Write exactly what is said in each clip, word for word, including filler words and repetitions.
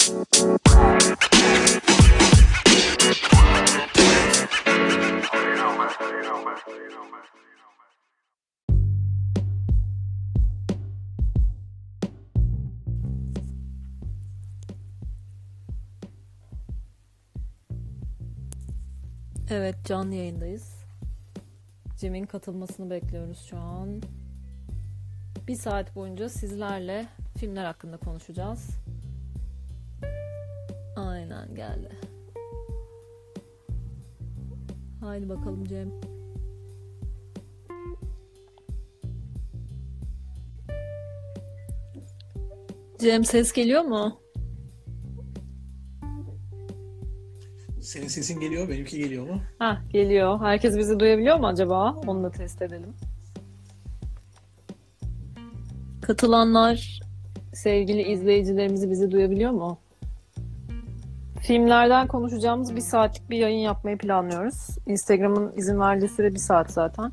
Evet, canlı yayındayız. Cem'in katılmasını bekliyoruz şu an. Bir saat boyunca sizlerle filmler hakkında konuşacağız. Aynen geldi. Haydi bakalım Cem. Cem, ses geliyor mu? Senin sesin geliyor, benimki geliyor mu? Hah, geliyor. Herkes bizi duyabiliyor mu acaba? Onu da test edelim. Katılanlar, sevgili izleyicilerimizi bizi duyabiliyor mu? Filmlerden konuşacağımız bir saatlik bir yayın yapmayı planlıyoruz. Instagram'ın izin verdiği süre bir saat zaten.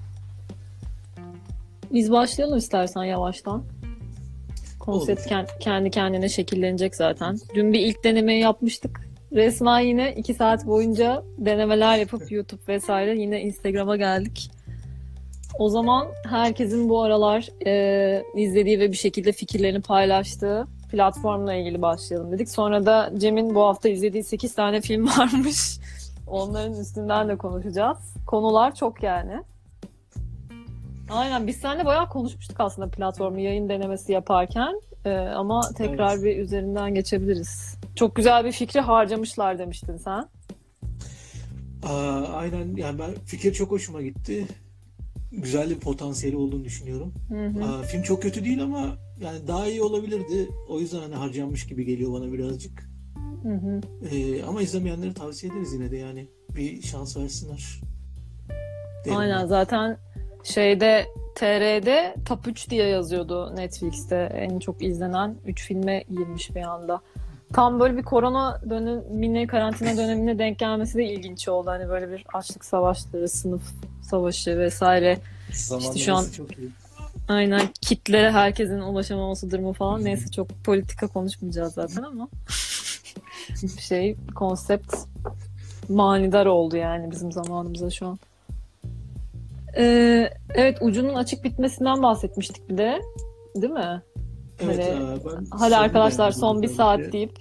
Biz başlayalım istersen yavaştan. Konsept kend- kendi kendine şekillenecek zaten. Dün bir ilk denemeyi yapmıştık. Resmen yine iki saat boyunca denemeler yapıp YouTube vesaire yine Instagram'a geldik. O zaman herkesin bu aralar e, izlediği ve bir şekilde fikirlerini paylaştığı platformla ilgili başlayalım dedik. Sonra da Cem'in bu hafta izlediği sekiz tane film varmış. Onların üstünden de konuşacağız. Konular çok yani. Aynen, biz seninle bayağı konuşmuştuk aslında platformu yayın denemesi yaparken. Ee, ama tekrar evet. bir üzerinden geçebiliriz. Çok güzel bir fikri harcamışlar demiştin sen. Aa, aynen, yani ben fikir çok hoşuma gitti. Güzel bir potansiyeli olduğunu düşünüyorum. Hı hı. Aa, film çok kötü değil ama yani daha iyi olabilirdi. O yüzden hani harcanmış gibi geliyor bana birazcık. Hı hı. Ee, ama izlemeyenleri tavsiye ederiz yine de, yani bir şans versinler. Derim aynen ben. Zaten şeyde T R'de Top üç diye yazıyordu Netflix'te. En çok izlenen üç filme girmiş bir anda. Tam böyle bir korona dönemine, karantina dönemine denk gelmesi de ilginç oldu. Hani böyle bir açlık savaşları, sınıf savaşı vesaire. İşte şu an çok iyi. Aynen, kitlere herkesin ulaşamaması durumu falan. Neyse, çok politika konuşmayacağız zaten ama şey, konsept manidar oldu yani bizim zamanımıza şu an. Ee, evet, ucunun açık bitmesinden bahsetmiştik bir de, değil mi? Evet, hani, e, ben hadi arkadaşlar son bir saat diye. deyip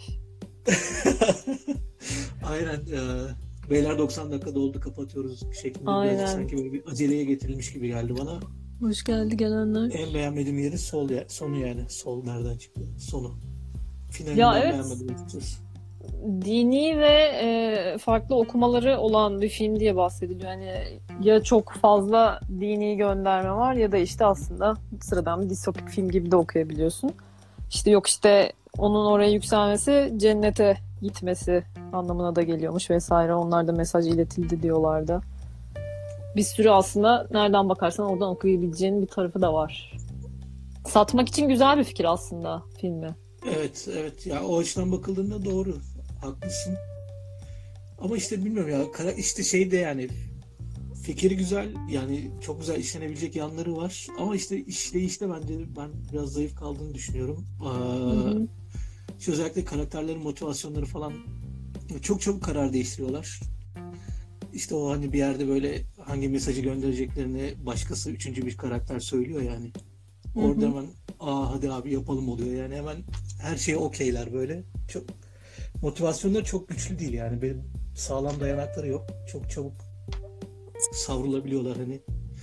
aynen, e, beyler doksan dakika doldu, kapatıyoruz şeklinde. Aynen. Birazcık sanki böyle bir aceleye getirilmiş gibi geldi bana. Hoş geldi gelenler. En beğenmediğim yeri sol ya, sonu yani. Sol nereden çıktı? Sonu. Finalinden ya evet. beğenmedim açıkçası. Dini ve e, farklı okumaları olan bir film diye bahsediliyor. Yani ya çok fazla dini gönderme var ya da işte aslında sıradan bir distopik film gibi de okuyabiliyorsun. İşte yok işte onun oraya yükselmesi cennete gitmesi anlamına da geliyormuş vesaire. Onlar da mesaj iletildi diyorlardı. Bir sürü aslında nereden bakarsan oradan okuyabileceğin bir tarafı da var. Satmak için güzel bir fikir aslında filmi. Evet, evet. Ya o açıdan bakıldığında doğru. Haklısın. Ama işte bilmiyorum ya, işte şey de yani fikri güzel, yani çok güzel işlenebilecek yanları var ama işte işleyişte bence ben biraz zayıf kaldığını düşünüyorum. Ee, işte özellikle karakterlerin motivasyonları falan çok çabuk karar değiştiriyorlar. İşte o hani bir yerde böyle hangi mesajı göndereceklerini başkası, üçüncü bir karakter söylüyor yani. Orada hı hı. hemen aa hadi abi yapalım oluyor yani, hemen her şeye okeyler böyle. Çok motivasyonları çok güçlü değil yani, benim sağlam dayanakları yok. Çok çabuk savrulabiliyorlar hani.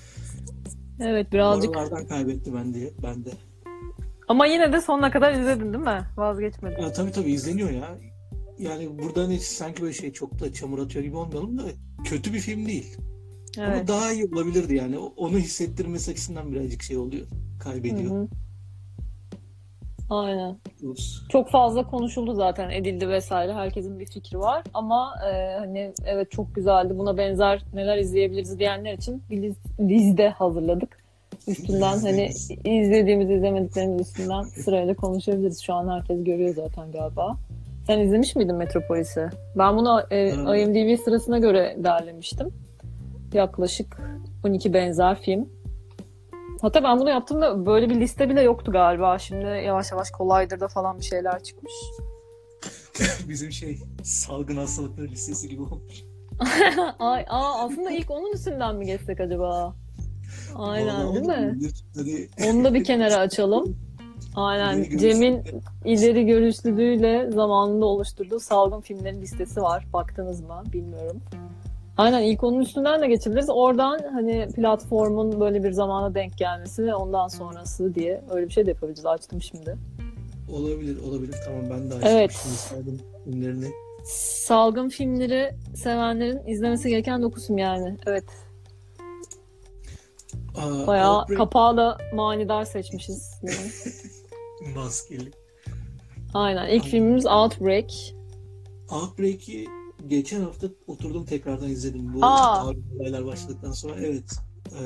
Evet, birazcık. Oralardan kaybetti bende, bende. Ama yine de sonuna kadar izledin değil mi? Vazgeçmedin. Ya, tabii tabii izleniyor ya. Yani buradan hiç sanki böyle şey çok da çamur atıyor gibi olmayalım da kötü bir film değil. Evet. Ama daha iyi olabilirdi yani. Onu hissettirmesi açısından birazcık şey oluyor. Kaybediyor. Hı hı. Aynen. Çok fazla konuşuldu zaten, edildi vesaire. Herkesin bir fikri var ama e, hani evet çok güzeldi. Buna benzer neler izleyebiliriz diyenler için bir liste hazırladık. Üstünden hani izlediğimiz, izlemediklerimiz üstünden sırayla konuşabiliriz. Şu an herkes görüyor zaten galiba. Sen izlemiş miydin Metropolis'i? Ben bunu e, I M D B sırasına göre derlemiştim. Yaklaşık on iki benzer film. Hatta ben bunu yaptığımda böyle bir liste bile yoktu galiba. Şimdi yavaş yavaş Collider'da falan bir şeyler çıkmış. Bizim şey salgın hastalıkları listesi gibi olmuş. Ay, aa, aslında ilk onun üstünden mi geçsek acaba? Aynen, Vallahi değil o da mi? olabilir. Hadi Onu da bir kenara açalım. ileri Aynen. görüşlü. Cem'in ileri görüşlülüğüyle zamanında oluşturduğu salgın filmlerin listesi var. Baktınız mı? Bilmiyorum. Aynen, ilk onun üstünden de geçebiliriz. Oradan hani platformun böyle bir zamana denk gelmesi ve ondan sonrası diye öyle bir şey de yapabiliriz. Açtım şimdi. Olabilir, olabilir. Tamam ben de açtım Evet. şimdi salgın filmlerini. Salgın filmleri sevenlerin izlemesi gereken dokuz film yani. Evet. Aa, Bayağı Outbreak kapağı da manidar seçmişiz. Yani. maskeli. Aynen. İlk filmimiz Outbreak. Outbreak'i geçen hafta oturdum tekrardan izledim. Bu Aa, malum olaylar başladıktan sonra. Evet. Ee,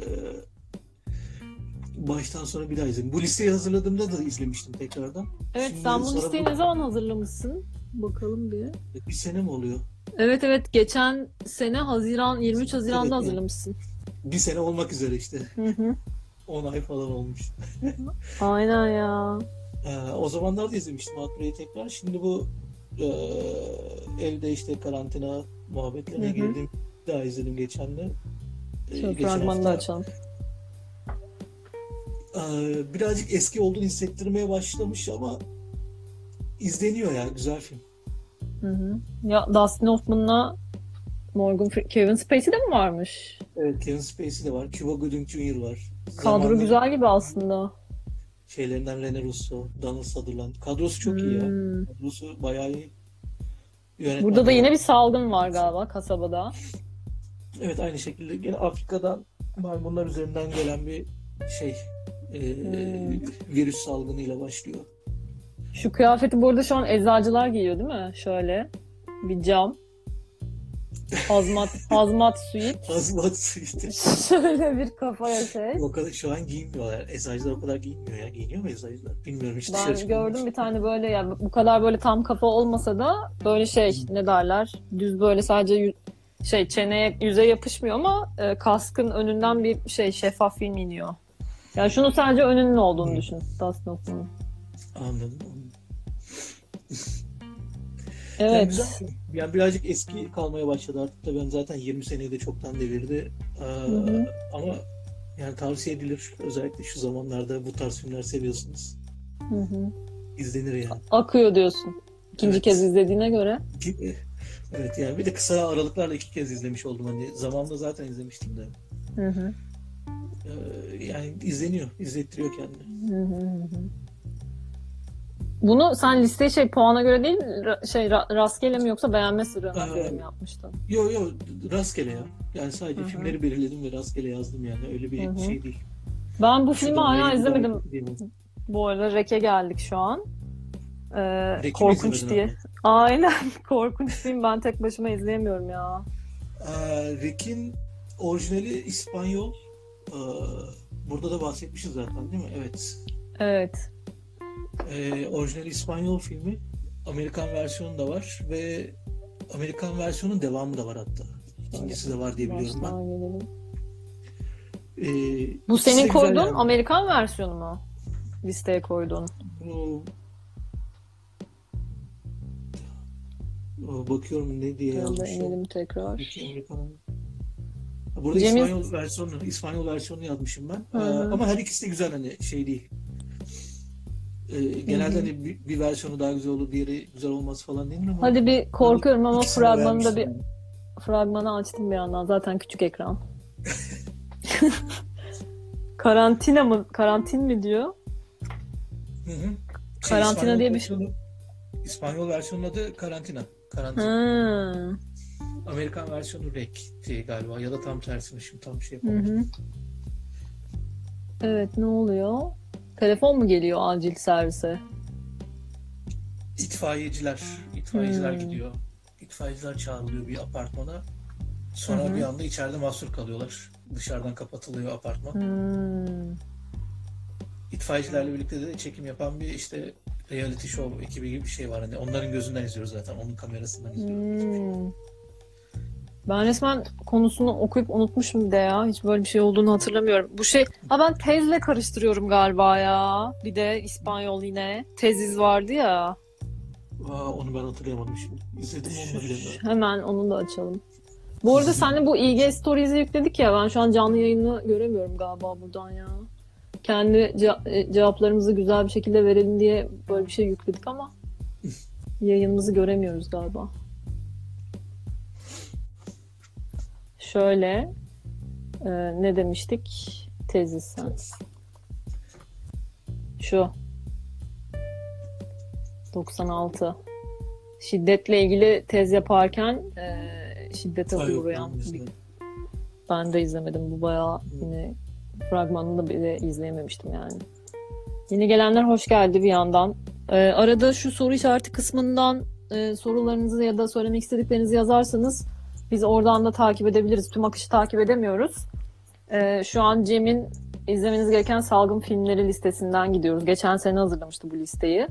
baştan sona bir daha izledim. Bu listeyi hazırladığımda da izlemiştim tekrardan. evet, Şimdi sen bu sonra listeyi bu ne zaman hazırlamışsın? Bakalım bir. bir sene mi oluyor? Evet, evet, geçen sene Haziran, yirmi üç Evet Haziran'da yani. hazırlamışsın. Bir sene olmak üzere işte. Hı hı. on ay falan olmuş. Aynen ya. Ee, o zamanlar da izlemiştim Outbreak'i tekrar. Şimdi bu e, evde işte karantina Hı muhabbetlerine hı. girdim. Bir daha izledim geçen de. Ee, Şöyle geçen fragmanı da hafta açalım. e, birazcık eski olduğunu hissettirmeye başlamış ama izleniyor ya. Güzel film. Hı hı. Ya Dustin Hoffman'la Morgan Fre- Kevin Spacey de mi varmış? Evet, Kevin Spacey de var. Cuba Gooding Junior var. Kadro Zamanın güzel gibi aslında. şeylerinden Rene Russo, Donald Sutherland. Kadrosu çok iyi ya. Hmm. Kadrosu bayağı iyi. Burada Yönetmen da de yine var. bir salgın var galiba kasabada. Evet, aynı şekilde gene Afrika'dan maymunlar üzerinden gelen bir şey e, Hmm. virüs salgınıyla başlıyor. Şu kıyafeti bu arada şu an eczacılar giyiyor değil mi? Şöyle bir cam. Hazmat, hazmat suit. Hazmat suiti. Şöyle bir kafaya şey. O kadar şu an giyinmiyorlar. Eczacılar o kadar giyinmiyor ya. Giyiniyor mu eczacılar? Bilmiyorum, hiç dışarı Ben çıkmadım. gördüm bir tane böyle, yani bu kadar böyle tam kafa olmasa da böyle şey, ne derler, düz böyle sadece yü- şey çeneye, yüze yapışmıyor ama e, kaskın önünden bir şey şeffaf film iniyor. Yani şunu sadece önünün olduğunu Hı. düşün Dustin Hoffman'ın. Anladım. anladım. Yani güzel. Evet. Yani birazcık eski kalmaya başladı artık da ben zaten yirmi seneyi de çoktan devirdi. Ee, Hı hı. ama yani tavsiye edilir. Özellikle şu zamanlarda bu tarz filmler seviyorsunuz. Hı hı. İzlenir yani. Akıyor diyorsun. İkinci Evet. kez izlediğine göre. Ki- Evet yani bir de kısa aralıklarla iki kez izlemiş oldum. Hani zamanında zaten izlemiştim de. Hı hı. Ee, yani izleniyor. İzlettiriyor kendini. Hı hı hı hı. Bunu sen listeyi şey puana göre değil ra- şey ra- rastgele mi yoksa beğenme sırana göre mi Ee, yapmıştın? yo yo rastgele ya. Yani sadece Hı hı. filmleri belirledim ve rastgele yazdım yani. Öyle Hı bir hı. şey değil. Ben bu Şu filmi daha hala iyi, bu daha izlemedim. kötü değil mi? Bu arada Rek'e geldik şu an. Ee, Rek'i mi korkunç izlemedin diye. abi? Aynen, korkunç film, ben tek başıma izleyemiyorum ya. Ee, Rick'in orijinali İspanyol. Ee, burada da bahsetmişiz zaten değil mi? Evet. Evet. Ee, orijinali İspanyol filmi. Amerikan versiyonu da var ve Amerikan versiyonun devamı da var hatta. İkincisi de var diye biliyorum ben. Baştan gelelim. Ee, Bu ikisi de senin güzel koyduğun yani. Amerikan versiyonu mu? Listeye koyduğun. Bu- o, bakıyorum ne diye Şöyle yazmışım. inelim tekrar. Ricky Amerikan. Burada Cemil... İspanyol versiyonu, İspanyol versiyonu yazmışım ben. Hı Ee, hı. ama her ikisi de güzel, hani şey değil. Ee, genelde Hı hı. hani bir, bir versiyonu daha güzel olur, diğeri güzel olmaz falan denir ama Hadi bir korkuyorum ama ikisini fragmanı da bir beğenmiştim. fragmanı açtım bir yandan. Zaten küçük ekran. Karantina mı? Karantin mi diyor? Hı hı. Şey, Karantina İspanyol diye bir şey. versiyonu, İspanyol versiyonun adı Karantina. Karantin. Hı. Amerikan versiyonu Rec galiba ya da tam tersini, şimdi tam şey Hı yapamadım. hı. Evet, ne oluyor? Telefon mu geliyor acil servise? İtfaiyeciler, itfaiyeciler Hmm. gidiyor. İtfaiyeciler çağrılıyor bir apartmana. Hı Sonra hı. bir anda içeride mahsur kalıyorlar. Dışarıdan kapatılıyor apartman. Hmm. İtfaiyecilerle birlikte de çekim yapan bir işte reality show ekibi gibi bir şey var. Hani onların gözünden izliyoruz zaten. Onun kamerasından izliyoruz. Hmm. Ben resmen konusunu okuyup unutmuşum bir de ya. Hiç böyle bir şey olduğunu hatırlamıyorum. Bu şey... Ha, ben tezle karıştırıyorum galiba ya. Bir de İspanyol yine. Teziz vardı ya. Aa, onu ben hatırlayamadım şimdi. İzledim onu bile ben. Hemen onu da açalım. Bu arada seninle bu İ G Stories'i yükledik ya, ben şu an canlı yayını göremiyorum galiba buradan ya. Kendi ce- cevaplarımızı güzel bir şekilde verelim diye böyle bir şey yükledik ama yayınımızı göremiyoruz galiba. Şöyle e, ne demiştik? Tezis sen. Şu. doksan altı. Şiddetle ilgili tez yaparken e, şiddete Aa, yok, uğrayan ben bir... izlemedim. Ben de izlemedim. Bu bayağı yine fragmanını da bile izleyememiştim yani. Yeni gelenler hoş geldi bir yandan. Ee, arada şu soru işareti kısmından e, sorularınızı ya da söylemek istediklerinizi yazarsanız biz oradan da takip edebiliriz. Tüm akışı takip edemiyoruz. Ee, şu an Cem'in izlemeniz gereken salgın filmleri listesinden gidiyoruz. Geçen sene hazırlamıştı bu listeyi.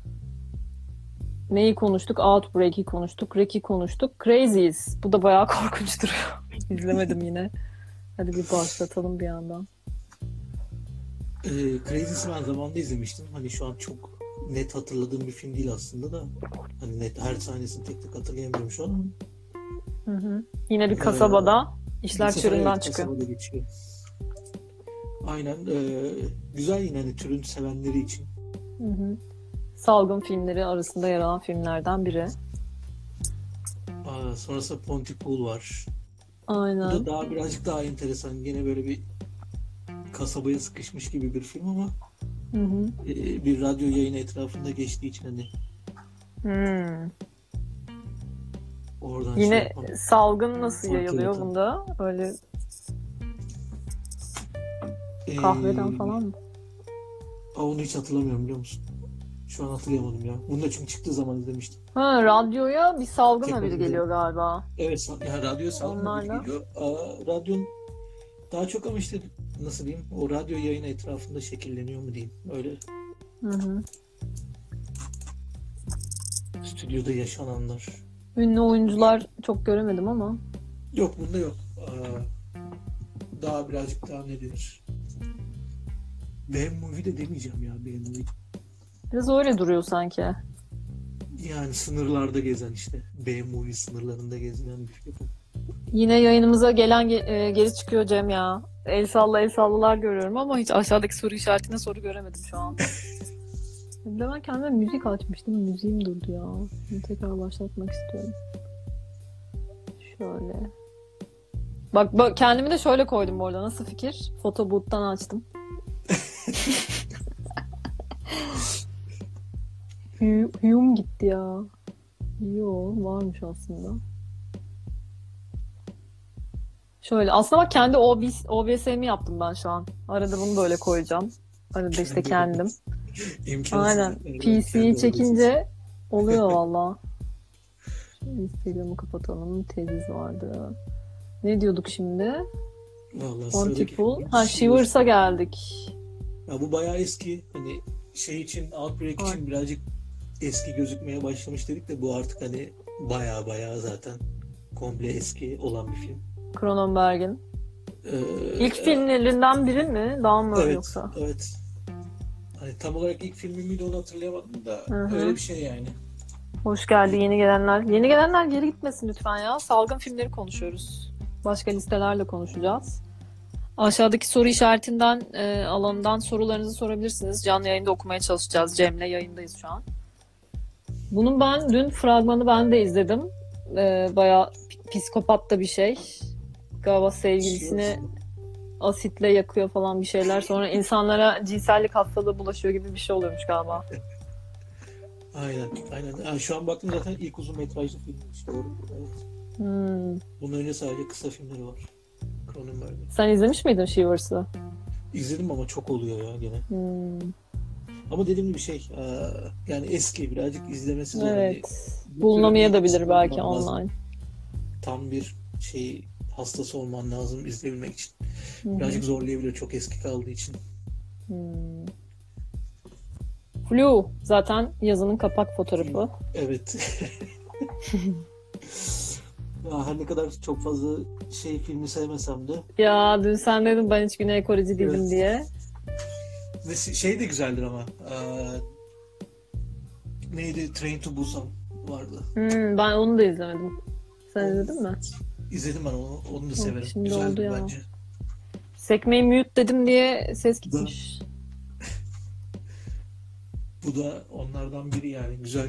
Neyi konuştuk? Outbreak'i konuştuk. Wreck'i konuştuk. Crazies. Bu da bayağı korkunç duruyor. İzlemedim yine. Hadi bir başlatalım bir yandan. Ee, Crazy'si ben zamanında izlemiştim. Hani şu an çok net hatırladığım bir film değil aslında da. Hani net her sahnesini tek tek hatırlayamıyorum şu an. Hı hı. Yine bir kasabada işler Bu sefer çığırından evet, çıkıyor. kasabada geçiyor. Aynen. E, güzel yine hani türün sevenleri için. Hı hı. Salgın filmleri arasında yer alan filmlerden biri. Aa, sonrasında Pontypool var. Bu Aynen. da daha birazcık daha enteresan. Yine böyle bir kasabaya sıkışmış gibi bir film ama Hı hı. e, bir radyo yayını etrafında geçtiği için hani Hmm. oradan şey Yine yapmam. salgın nasıl Fark yayılıyor yaratan. bunda? Öyle Ee, kahveden falan mı? aa, onu hiç hatırlamıyorum biliyor musun? Şu an hatırlayamadım ya. Bunu da çünkü çıktığı zaman izlemiştim. Ha, radyoya bir salgın Tek haberi başına. geliyor galiba. Evet, sa- ya radyo salgın Onlarla. bir geliyor. Aa, radyonun daha çok ama işte nasıl diyeyim, o radyo yayını etrafında şekilleniyor mu diyeyim. Öyle Hı hı. stüdyoda yaşananlar. Ünlü oyuncular çok göremedim ama. Yok, bunda yok. Aa, daha birazcık daha ne denir? B-movie de demeyeceğim ya, B-movie. Biraz öyle duruyor sanki. Yani sınırlarda gezen işte. B-movie sınırlarında gezen bir film. Yine yayınımıza gelen ge- e, geri çıkıyor Cem ya. El salla el sallalar görüyorum ama hiç aşağıdaki soru işaretine soru göremedim şu an. Bir de ben kendime müzik açmıştım. Müziğim durdu ya. Bunu tekrar başlatmak istiyorum. Şöyle. Bak, bak kendimi de şöyle koydum bu arada. Nasıl fikir? Photoboot'tan açtım. Hu- Hume gitti ya. Yo, varmış aslında. Şöyle. Aslında bak kendi O B S'mi yaptım ben şu an. Arada bunu böyle koyacağım. Arada işte kendim. İmkansız. Aynen. Evet, P C'yi kendi çekince oluyor valla. Şimdi Instagram'ı kapatalım. Teziz vardı. Ne diyorduk şimdi? Vallahi Pontypool. sıradaki- Ha, Shivers'a geldik. Ya bu bayağı eski. Hani şey için, Outbreak Ay. için birazcık eski gözükmeye başlamış dedik de bu artık hani bayağı bayağı zaten komple eski olan bir film. Cronenberg'in. Ee, İlk filmlerinden biri mi? Daha mı evet, yoksa? evet. Hani tam olarak ilk filmi miydi onu hatırlayamadım da Hı hı. öyle bir şey yani. Hoş geldi yeni gelenler. Yeni gelenler geri gitmesin lütfen ya. Salgın filmleri konuşuyoruz. Başka listelerle konuşacağız. Aşağıdaki soru işaretinden e, alanından sorularınızı sorabilirsiniz. Canlı yayında okumaya çalışacağız. Cem'le yayındayız şu an. Bunun ben dün fragmanı ben de izledim. E, bayağı p- psikopat da bir şey. Galiba sevgilisini asitle yakıyor falan bir şeyler. Sonra insanlara cinsellik hastalığı bulaşıyor gibi bir şey oluyormuş galiba. Aynen, aynen. Yani şu an baktım zaten ilk uzun metrajlı film işte doğru. Evet. Hmm. Bunun önce sadece kısa filmleri var. Cronenberg'in. Sen izlemiş miydin Shivers'ı? İzledim ama çok oluyor ya gene. Hmm. Ama dediğim gibi şey, e, yani eski, birazcık izlemesi zor. Evet. Hani, Bulunamayabilir belki olman lazım. online. Tam bir şey hastası olman lazım izleyebilmek için. Hı hı. Birazcık zorlayabilir çok eski kaldığı için. Hmm. Flu zaten yazının kapak fotoğrafı. Evet. Ya her ne kadar çok fazla şey filmi sevmesem de Ya dün sen dedin ben hiç Güney Koreci değilim Evet. diye. ve şey de güzeldir ama e, neydi? Train to Busan vardı. Hmm, ben onu da izlemedim. Sen izledin mi? İzledim ben onu. Onu da severim. Şimdi Güzeldi oldu ya. bence. Sekmeyi mute dedim diye ses Bu da, gitmiş. bu da onlardan biri yani. Güzel.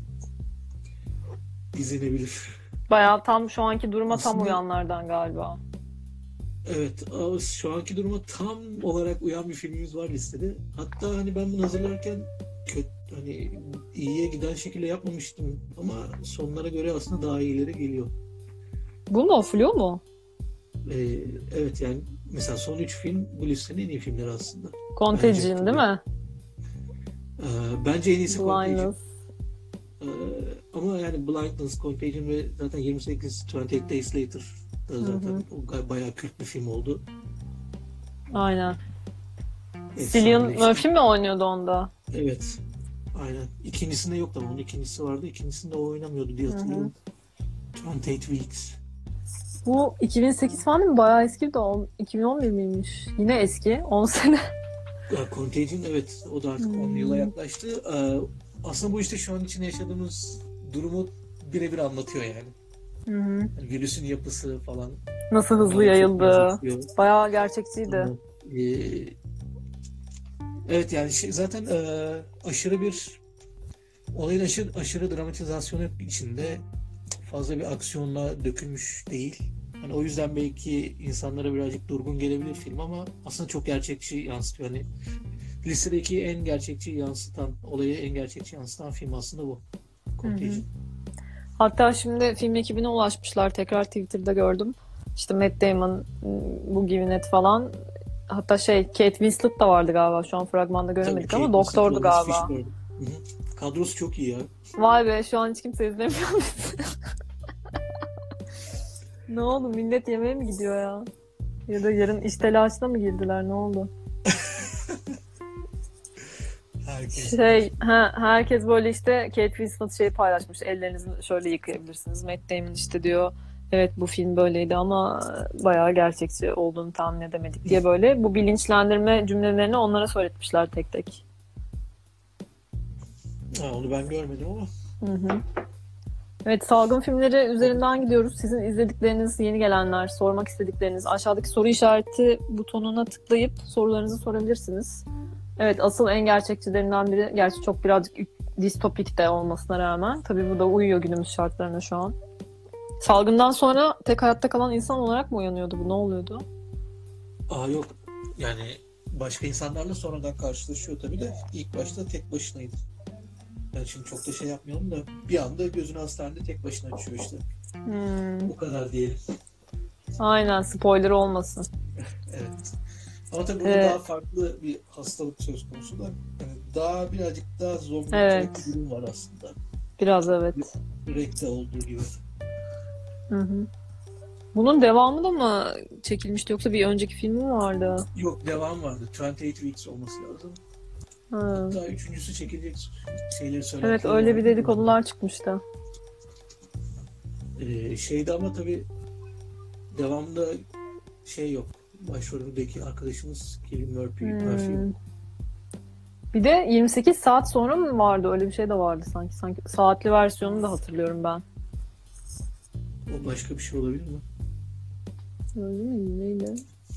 İzlenebilir. Bayağı tam şu anki duruma tam Aslında uyanlardan galiba. evet, ama şu anki duruma tam olarak uyan bir filmimiz var listede. Hatta hani ben bunu hazırlarken kötü, hani iyiye giden şekilde yapmamıştım ama sonlara göre aslında daha iyilere geliyor. Bu mu? Flu mu? Ee, evet yani mesela son üç film bu listenin en iyi filmleri aslında. Bence Contagion değil mi? Ee, bence en iyisi Contagion. Blindness. Ee, ama yani Blindness, Contagion ve zaten yirmi sekiz yirmi sekiz Days Later da zaten Hı hı. o gay- bayağı kült bir film oldu. Aynen. Cillian Efsaneleşti. Murphy mi oynuyordu onda? Evet. Aynen. İkincisinde yoktu ama onun ikincisi vardı. İkincisinde o oynamıyordu diye Hı hı. hatırlıyorum. yirmi sekiz Weeks. Bu iki bin sekiz falan değil mi? Bayağı eski de o- iki bin on bir miymiş? Yine eski. on sene. Ya, Contagion evet. O da artık on yıla Hmm. yaklaştı. Ee, aslında bu işte şu an için yaşadığımız durumu birebir anlatıyor yani. Hı hı. Yani virüsün yapısı falan Nasıl hızlı bana çok yayıldı. benzetiyor. Bayağı gerçekçiydi. Ama, e, evet yani şey, zaten e, aşırı bir olayın aşırı, aşırı dramatizasyonu içinde fazla bir aksiyonla dökülmüş değil. Hani o yüzden belki insanlara birazcık durgun gelebilir film ama aslında çok gerçekçi yansıtıyor. Hani listedeki en gerçekçi yansıtan, olayı en gerçekçi yansıtan film aslında bu. Hı hı. Contagion. Hatta şimdi film ekibine ulaşmışlar. Tekrar Twitter'da gördüm. İşte Matt Damon, bu Givinet falan. Hatta şey Kate Winslet da vardı galiba. Şu an fragmanda Tabii göremedik Kate ama Winslet, doktordu Lawrence galiba. Fishburne. Hı hı. Kadrosu çok iyi ya. Vay be, şu an hiç kimse izlemiyor. Ne oldu? Millet yemeğe mi gidiyor ya? Ya da yarın iş telaşına mı girdiler? Ne oldu? Herkes. Şey, ha, herkes böyle işte Kate Winslet şeyi paylaşmış. Ellerinizi şöyle yıkayabilirsiniz. Matt Damon işte diyor. Evet, bu film böyleydi ama bayağı gerçekçi olduğunu tahmin edemedik diye böyle bu bilinçlendirme cümlelerini onlara söyletmişler tek tek. Ha, onu ben görmedim ama. Hı hı. Evet, salgın filmleri üzerinden gidiyoruz. Sizin izledikleriniz, yeni gelenler, sormak istedikleriniz aşağıdaki soru işareti butonuna tıklayıp sorularınızı sorabilirsiniz. Evet, asıl en gerçekçilerinden biri, gerçi çok birazcık distopik de olmasına rağmen, tabii bu da uyuyor günümüz şartlarına şu an. Salgından sonra tek hayatta kalan insan olarak mı uyanıyordu bu? Ne oluyordu? Aa yok. Yani başka insanlarla sonradan karşılaşıyor tabii de ilk başta tek başınaydı. Ben şimdi çok da şey yapmayalım da bir anda gözünü hastanede tek başına açıyor işte. Hmm, O kadar diyelim. aynen, spoiler olmasın. Evet. Ama tabii burada Ee, daha farklı bir hastalık söz konusu da. Yani daha birazcık daha zombi evet, bir durum var aslında. biraz evet. Rek'te olduğu gibi. Hı hı. Bunun devamı da mı çekilmişti yoksa bir önceki filmi mi vardı? Yok devam vardı. yirmi sekiz Weeks olması lazım. Ha. Hatta üçüncüsü çekilecek şeyleri Evet, söylentileri öyle bir vardı. dedikodular çıkmıştı. Ee, şeyde ama tabii devamında şey yok. Başrolündeki arkadaşımız Cillian Murphy, Murphy yok. Hmm. Bir de yirmi sekiz saat sonra mı vardı? Öyle bir şey de vardı sanki. Sanki saatli versiyonunu da hatırlıyorum ben. O başka bir şey olabilir mi? Öyle miydi? Neydi?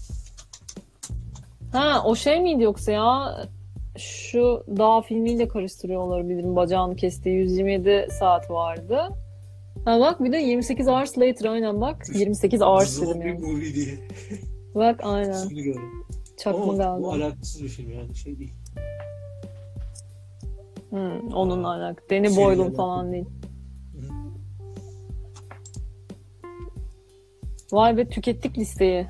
Ha, o şey miydi yoksa ya? Şu Dağ filmiyle karıştırıyor olabilirim. Bacağını kestiği yüz yirmi yedi saat vardı. Ha bak, bir de yirmi sekiz Hours Later, aynen bak. yirmi sekiz Hours dedim Zombie yani. Movie diye. Bak aynen. İsmini gördüm. Çakma Ama bu galiba. alakasız bir film yani şey değil. Hmm, onunla alakalı. Danny Şeyle Boyle'un alakalı. falan değil. Hı. Vay be, tükettik listeyi.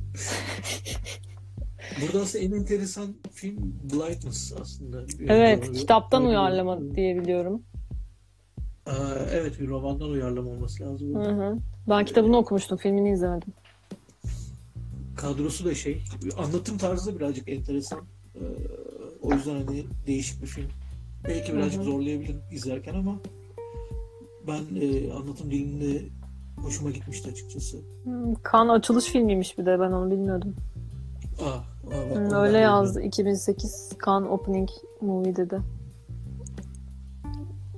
Burada aslında en enteresan film Blindness aslında. Evet, Yani, kitaptan öyle- uyarlama diye biliyorum. Aa, evet bir romandan uyarlama olması lazım. Hı hı. Ben kitabını okumuştum, filmini izlemedim. Kadrosu da şey, anlatım tarzı da birazcık enteresan. Ee, o yüzden hani değişik bir film. Belki birazcık Hı hı. zorlayabilir izlerken ama ben e, anlatım dilinde hoşuma gitmişti açıkçası. Hmm, Cannes açılış filmiymiş, bir de ben onu bilmiyordum. Aa, aa bak, Hmm, onu ben öyle de yazdı. bilmiyorum. iki bin sekiz Cannes Opening Movie dedi.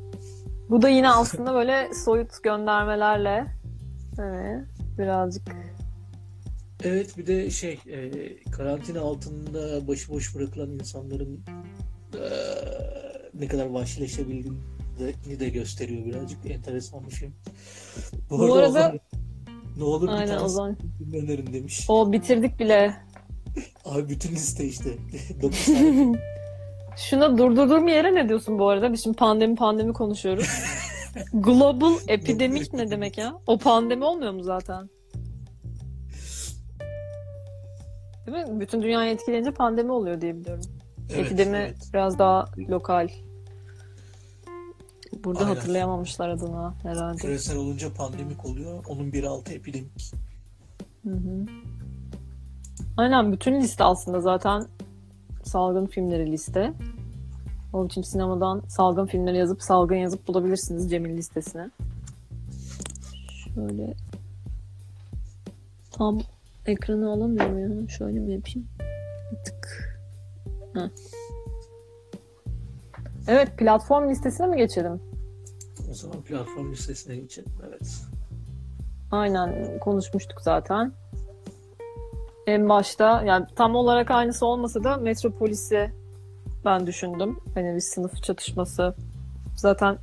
Bu da yine aslında böyle soyut göndermelerle hani birazcık Evet, bir de şey e, karantina altında başıboş bırakılan insanların e, ne kadar vahşileşebildiğini de gösteriyor birazcık. Enteresan bir film. Bu Bu arada arada Ozan, ne olur bir aynen tane Ozan. film önerin demiş. O bitirdik bile. Abi bütün liste işte. dokuz tane. Şuna durdurduğum yere ne diyorsun bu arada? Biz şimdi pandemi pandemi konuşuyoruz. Global epidemik ne demek ya? O pandemi olmuyor mu zaten? Değil mi? Bütün dünyayı etkileyince pandemi oluyor diye biliyorum. Evet, Epidemi evet. biraz daha lokal. Burada Aynen. hatırlayamamışlar adına herhalde. Küresel olunca pandemik oluyor. Onun bir altı epidemik. Hı hı. Aynen bütün liste aslında zaten salgın filmleri liste. Onun için sinemadan salgın filmleri yazıp salgın yazıp bulabilirsiniz Cem'in listesine. Şöyle tam ekranı alamıyorum ya. Şöyle mi yapayım? Bir tık. Heh. Evet, platform listesine mi geçelim? O zaman platform listesine geçelim. Evet. Aynen konuşmuştuk zaten. En başta yani tam olarak aynısı olmasa da Metropolis'i ben düşündüm. Hani bir sınıf çatışması. Zaten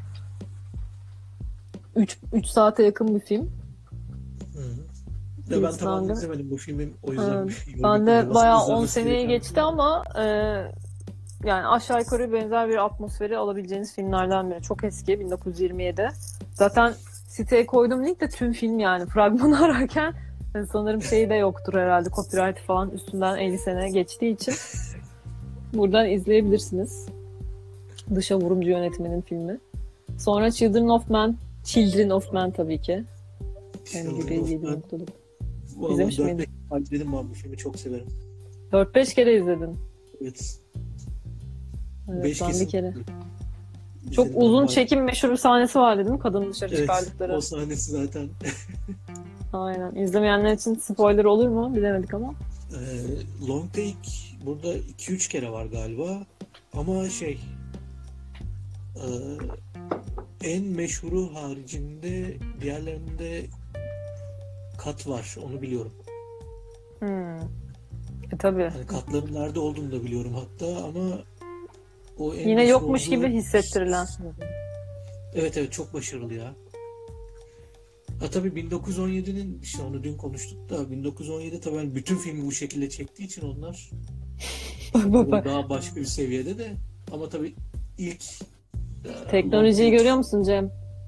üç saate yakın bir film. Hı. Ya ben Biz tamam sandım. izlemedim bu filmi. O yüzden Evet. bir şey Ben de bayağı on izlemesi seneyi gereken geçti ama e, yani aşağı yukarı benzer bir atmosferi alabileceğiniz filmlerden biri. Çok eski, bin dokuz yüz yirmi yedi. Zaten siteye koyduğum link de tüm film yani. Fragmanı ararken yani sanırım şeyi de yoktur herhalde. Copyright falan üstünden elli sene geçtiği için buradan izleyebilirsiniz. Dışa Vurumcu yönetmenin filmi. Sonra Children of Men, Children of Men tabii ki. Yani gibi yedi noktalık. İzlemiş dört miydin? beş dedim ben bu filmi çok severim. dört beş kere izledin. Evet. Evet, beş ben kesin. bir kere. Çok İzledim uzun ben. çekim meşhur bir sahnesi var değil mi? Kadını dışarı Evet, çıkardıkları. o sahnesi zaten. Aynen. İzlemeyenler için spoiler olur mu? Bilemedik ama. Ee, Long Take burada iki üç kere var galiba. Ama şey e, en meşhuru haricinde diğerlerinde kat var. Onu biliyorum. Hmm. E tabii. Yani katların nerede olduğunu da biliyorum hatta ama o en Yine meşhur yokmuş olduğu- gibi hissettirilen. Evet evet çok başarılı ya. Ha tabii bin dokuz yüz on yedinin işte onu dün konuştuk da bin dokuz yüz on yedi tabii hani bütün filmi bu şekilde çektiği için onlar daha başka bir seviyede de ama tabii ilk e, Teknolojiyi Long görüyor musun Cem?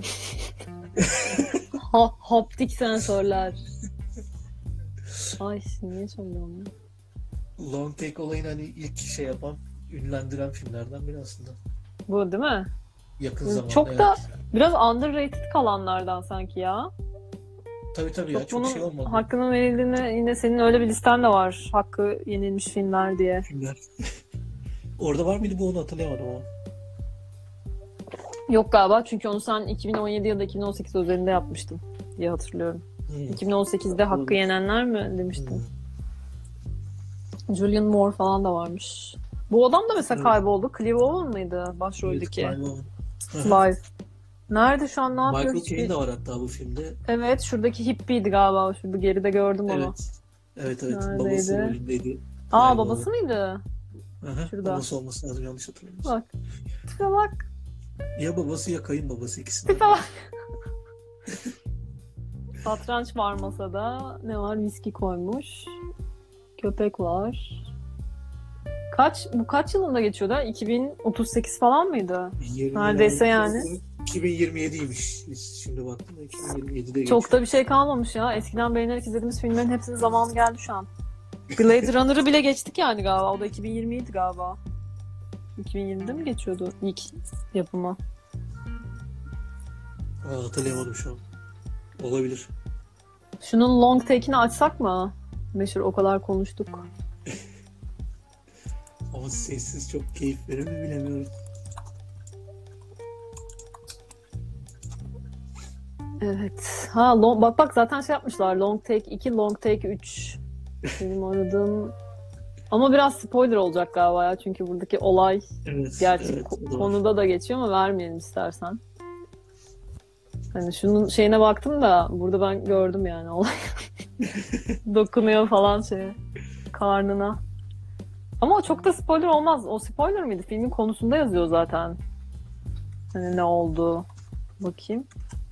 ha, haptik sensörler. Ay niye söylüyorum ya? Take, Long Take olayını hani ilk şey yapan, ünlendiren filmlerden biri aslında. Bu değil mi? Yakın zamanda. Çok evet. da biraz underrated kalanlardan sanki ya. Tabii tabii ya Çok çok bunun şey olmadı. hakkının verildiğini yine senin öyle bir listen de var. Hakkı yenilmiş filmler diye. Filmler. Orada var mıydı bu onu hatırlayamadım ama. Yok galiba çünkü onu sen iki bin on yedi ya da iki bin on sekiz özelinde yapmıştın diye hatırlıyorum. Hmm. iki bin on sekizde Hakkı Olabilir. Yenenler mi demiştin? Hmm. Julian Moore falan da varmış. Bu adam da mesela Evet. kayboldu. Clive Owen mıydı Evet, başroldeki? Clive Owen. Clive. Nerede şu an ne yapıyor? Michael Hiçbir- Caine de var hatta bu filmde. Evet şuradaki hippiydi galiba. Şurada geride gördüm onu. Evet. Evet evet. Neredeydi? Babası rolündeydi. Aa Clive babası Owen. mıydı? Aha, Şurada. babası olması lazım yanlış hatırlamıyorsam. Bak. Tipe bak. Ya babası ya kayınbabası ikisinden. Tipe bak. Satranç var masada. Ne var? Viski koymuş. Köpek var. Kaç bu kaç yılında geçiyordu? iki bin otuz sekiz falan mıydı? yirmi Neredeyse yani. iki bin yirmi yediymiş. Biz şimdi baktım da iki bin yirmi yedide Çok geçiyor. da bir şey kalmamış ya. Eskiden beğenerek izlediğimiz filmlerin hepsinin zamanı geldi şu an. Blade Runner'ı bile geçtik yani galiba. O da iki bin yirmiydi galiba. iki bin yirmide mi geçiyordu ilk yapımı? Aa, hatırlayamadım şu an. Olabilir. Şunun long take'ini açsak mı? Meşhur o kadar konuştuk. Ama sessiz çok keyif verir mi bilemiyorum. Evet. Ha long, bak bak zaten şey yapmışlar. Long take iki, long take üç. Benim aradığım... Ama biraz spoiler olacak galiba ya. Çünkü buradaki olay Evet. gerçek evet, ko- o da var. konuda da geçiyor ama vermeyelim istersen. Hani şunun şeyine baktım da burada ben gördüm yani olay. Dokunuyor falan şeye. Karnına. Ama o çok da spoiler olmaz. O spoiler mıydı? Filmin konusunda yazıyor zaten. Hani ne oldu? Bakayım.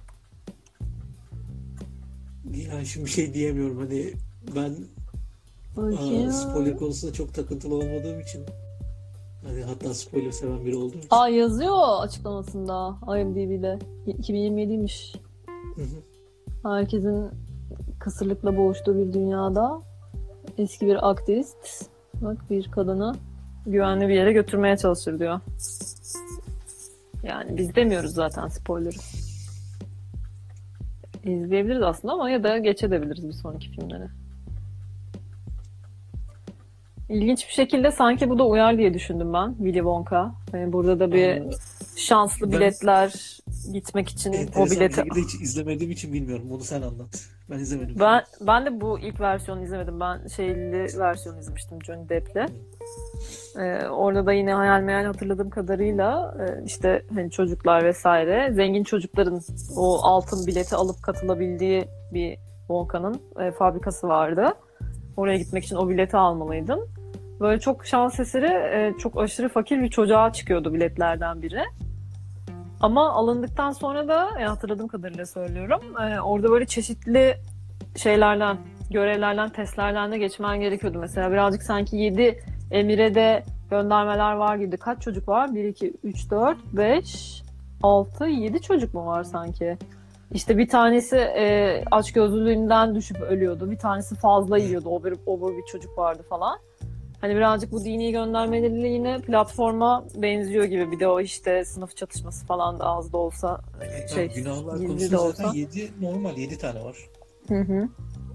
Yani şimdi bir şey diyemiyorum. Hani ben Bakayım. aa, spoiler konusunda çok takıntılı olmadığım için, hani hatta spoiler seven biri olduğum için. Aa, yazıyor açıklamasında IMDb'de. iki bin yirmi yediymiş. Hı hı. Herkesin kısırlıkla boğuştuğu bir dünyada eski bir aktivist bak bir kadını güvenli bir yere götürmeye çalışır diyor. Yani biz demiyoruz zaten spoiler'ı. İzleyebiliriz aslında ama ya da geçebiliriz bir sonraki filmlere. İlginç bir şekilde sanki bu da uyar diye düşündüm ben. Willy Wonka. Yani burada da bir Aa, şanslı ben biletler gitmek için o enteresan bir bileti. şekilde hiç izlemediğim için bilmiyorum. Onu sen anlat. Ben izlemedim. Ben ben de bu ilk versiyonu izlemedim. Ben şeyli versiyonu izlemiştim Johnny Depp'le. Ee, orada da yine hayal meyal hatırladığım kadarıyla e, işte hani çocuklar vesaire zengin çocukların o altın bileti alıp katılabildiği bir Wonka'nın e, fabrikası vardı. Oraya gitmek için o bileti almalıydın. Böyle çok şans eseri e, çok aşırı fakir bir çocuğa çıkıyordu biletlerden biri. Ama alındıktan sonra da e, hatırladığım kadarıyla söylüyorum. E, orada böyle çeşitli şeylerden, görevlerden, testlerden de geçmen gerekiyordu. Mesela birazcık sanki yedi emire de göndermeler var gibi. Kaç çocuk var? bir, iki, üç, dört, beş, altı, yedi çocuk mu var sanki? İşte bir tanesi e, açgözlülüğünden düşüp ölüyordu. Bir tanesi fazla yiyordu. Obur, obur bir çocuk vardı falan. Hani birazcık bu dini göndermeleriyle yine platforma benziyor gibi. Bir de o işte sınıf çatışması falan da az da olsa şey, yani günahlar gizli konusunda de zaten olsa. yedi normal yedi tane var. Hı hı.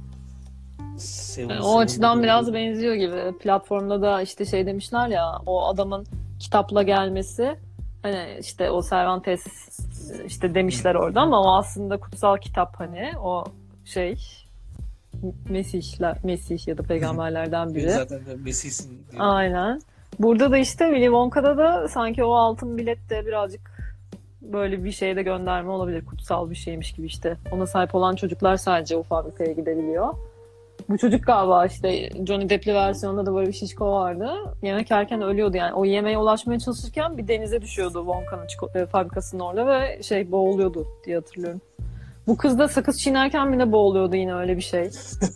Seven, Yani o Seven'da açıdan da biraz oldu. benziyor gibi. Platformda da işte şey demişler ya, o adamın kitapla gelmesi, hani işte o Cervantes işte demişler orada ama o aslında kutsal kitap, hani o şey Mesihler, Mesih ya da peygamberlerden Beni biri. zaten Mesih'sin diyor. Aynen. Burada da işte Willy Wonka'da da sanki o altın bilet de birazcık böyle bir şeye de gönderme olabilir. Kutsal bir şeymiş gibi işte. Ona sahip olan çocuklar sadece o fabrikaya gidebiliyor. Bu çocuk galiba işte Johnny Depp'li versiyonda da böyle bir şişko vardı. Yemek yerken ölüyordu yani. O yemeğe ulaşmaya çalışırken bir denize düşüyordu Wonka'nın çiko- e, fabrikasının orada ve şey boğuluyordu diye hatırlıyorum. Bu kız da sakız çiğnerken bile boğuluyordu, yine öyle bir şey.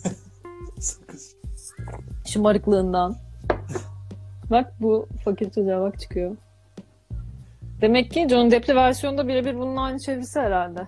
Sakız. Şımarıklığından. Bak bu fakir çocuğa bak çıkıyor. Demek ki Johnny Depp'li versiyonda birebir bunun aynı çevirisi herhalde.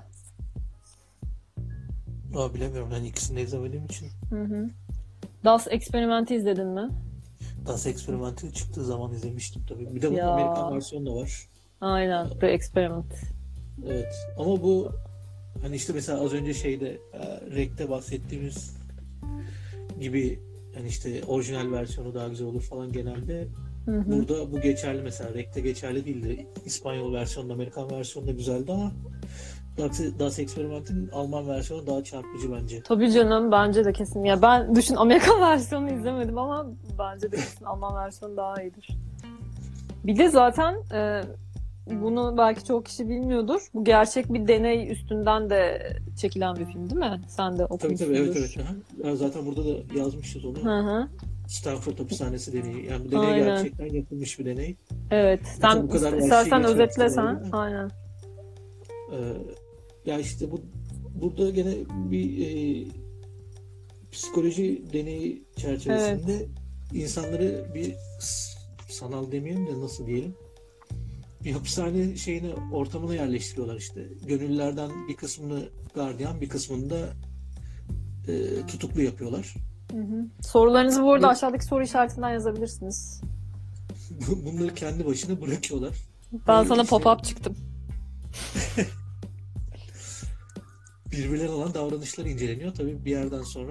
Aa, bilemiyorum. Ben ikisini de izlemediğim için. Hı hı. Das Experiment'i izledin mi? Das Experiment'i çıktığı zaman izlemiştim tabii. Bir de bunun Ya. Amerikan versiyonu da var. Aynen. The Experiment. Evet. Ama bu hani işte mesela az önce şeyde e, Rek'te bahsettiğimiz gibi, hani işte orijinal versiyonu daha güzel olur falan genelde. Hı hı. Burada bu geçerli mesela. Rek'te geçerli değildi. İspanyol versiyonu, Amerikan versiyonu da güzeldi ama Das, Das Experiment'in Alman versiyonu daha çarpıcı bence. Tabii canım, bence de kesin. Ya ben düşün, Amerikan versiyonunu izlemedim ama bence de kesin Alman versiyonu daha iyidir. Bir de zaten e, bunu belki çoğu kişi bilmiyordur. Bu gerçek bir deney üstünden de çekilen bir film değil mi? Sen de Tabii okumuşsundur. tabii, evet evet. Aha. Ya zaten burada da yazmışız onu. Hı hı. Stanford hapishanesi deneyi. Yani bu deney Aynen. gerçekten yapılmış bir deney. Evet. Zaten Sen bu kadar vahşi istersen geçmek özetlesen. istemem. Aynen. Ee, ya işte bu burada gene bir e, psikoloji deneyi çerçevesinde insanları bir s- sanal demeyelim de nasıl diyelim, bir hapishane şeyine, ortamına yerleştiriyorlar işte. Gönüllülerden bir kısmını gardiyan, bir kısmını da e, tutuklu yapıyorlar. Hı hı. Sorularınızı bu arada Bu- aşağıdaki soru işaretinden yazabilirsiniz. Bunları kendi başına bırakıyorlar. Ben Ee, sana işte pop-up çıktım. birbirlerine olan davranışlar inceleniyor. Tabii bir yerden sonra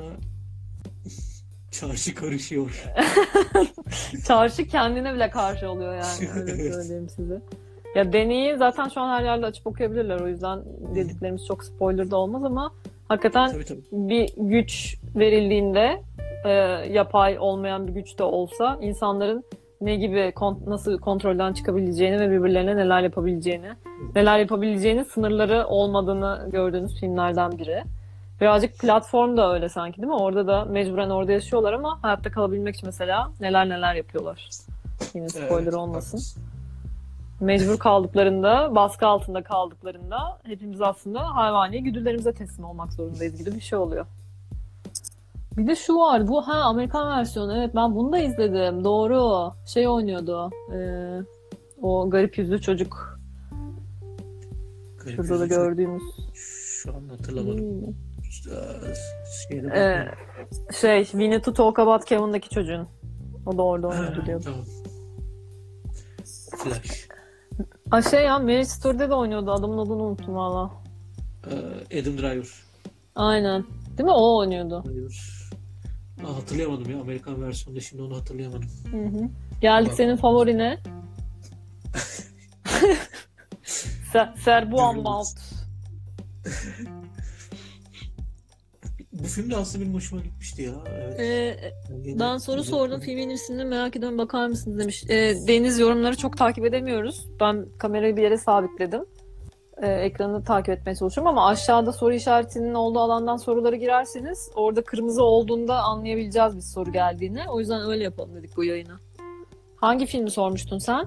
çarşı karışıyor. Çarşı kendine bile karşı oluyor yani. Öyle Evet. söyleyeyim size. Ya deneyi zaten şu an her yerde açıp okuyabilirler. O yüzden dediklerimiz çok spoiler da olmaz ama hakikaten Tabii tabii. bir güç verildiğinde e, yapay olmayan bir güç de olsa insanların ne gibi kon- nasıl kontrolden çıkabileceğini ve birbirlerine neler yapabileceğini, neler yapabileceğini sınırları olmadığını gördüğünüz filmlerden biri. Birazcık platform da öyle sanki değil mi? Orada da mecburen orada yaşıyorlar ama hayatta kalabilmek için mesela neler neler yapıyorlar. Yine spoiler Evet, olmasın. haklısın. Mecbur kaldıklarında, baskı altında kaldıklarında hepimiz aslında hayvani güdülerimize teslim olmak zorundayız gibi bir şey oluyor. Bir de şu var, bu ha Amerikan versiyonu. Evet ben bunu da izledim. Doğru. Şey oynuyordu. Ee, o garip yüzlü çocuk. Garip Şurada da yüzlü çocuk. gördüğümüz. Şu an hatırlamadım. Hmm. Ee, Şeyde Ee, bakıyorum. şey, We Need to Talk About Kevin'daki çocuğun. O da orada Ha, oynuyordu diyordu. tamam. Flash. Ha şey ya, Marriage Story'de de oynuyordu. Adamın adını unuttum valla. Ee, Adam Driver. Aynen. Değil mi? O oynuyordu. Driver. Aa, hatırlayamadım ya Amerikan versiyonunda, şimdi onu hatırlayamadım. Hı hı. Geldik Bak. senin favorine. Ser Serbu Ambalt. Bu film de aslında benim hoşuma gitmişti ya. Evet. Ee, Yani yine ben soru güzel sordum. konu. Filmin ismini merak ediyorum. Bakar mısınız demiş. Ee, Deniz yorumları çok takip edemiyoruz. Ben kamerayı bir yere sabitledim. Ee, ekranı takip etmeye çalışıyorum ama aşağıda soru işaretinin olduğu alandan soruları girerseniz orada kırmızı olduğunda anlayabileceğiz biz soru geldiğini. O yüzden öyle yapalım dedik bu yayını. Hangi filmi sormuştun sen?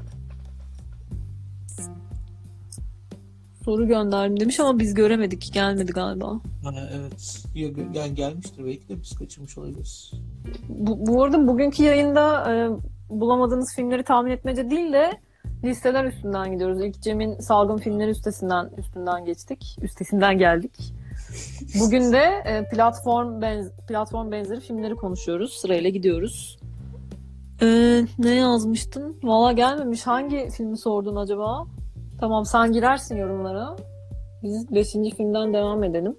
Soru gönderdim demiş ama biz göremedik. Gelmedi galiba. Ha, evet. Ya, yani gelmiştir belki de biz kaçırmış olabiliriz. Bu, bu arada bugünkü yayında e, bulamadığınız filmleri tahmin etmece değil de listeler üstünden gidiyoruz. İlk Cem'in salgın filmleri üstesinden üstünden geçtik. Üstesinden geldik. Bugün de e, platform benz platform benzeri filmleri konuşuyoruz. Sırayla gidiyoruz. E, ne yazmıştın? Valla gelmemiş. Hangi filmi sordun acaba? Tamam sen girersin yorumlara. Biz beşinci filmden devam edelim.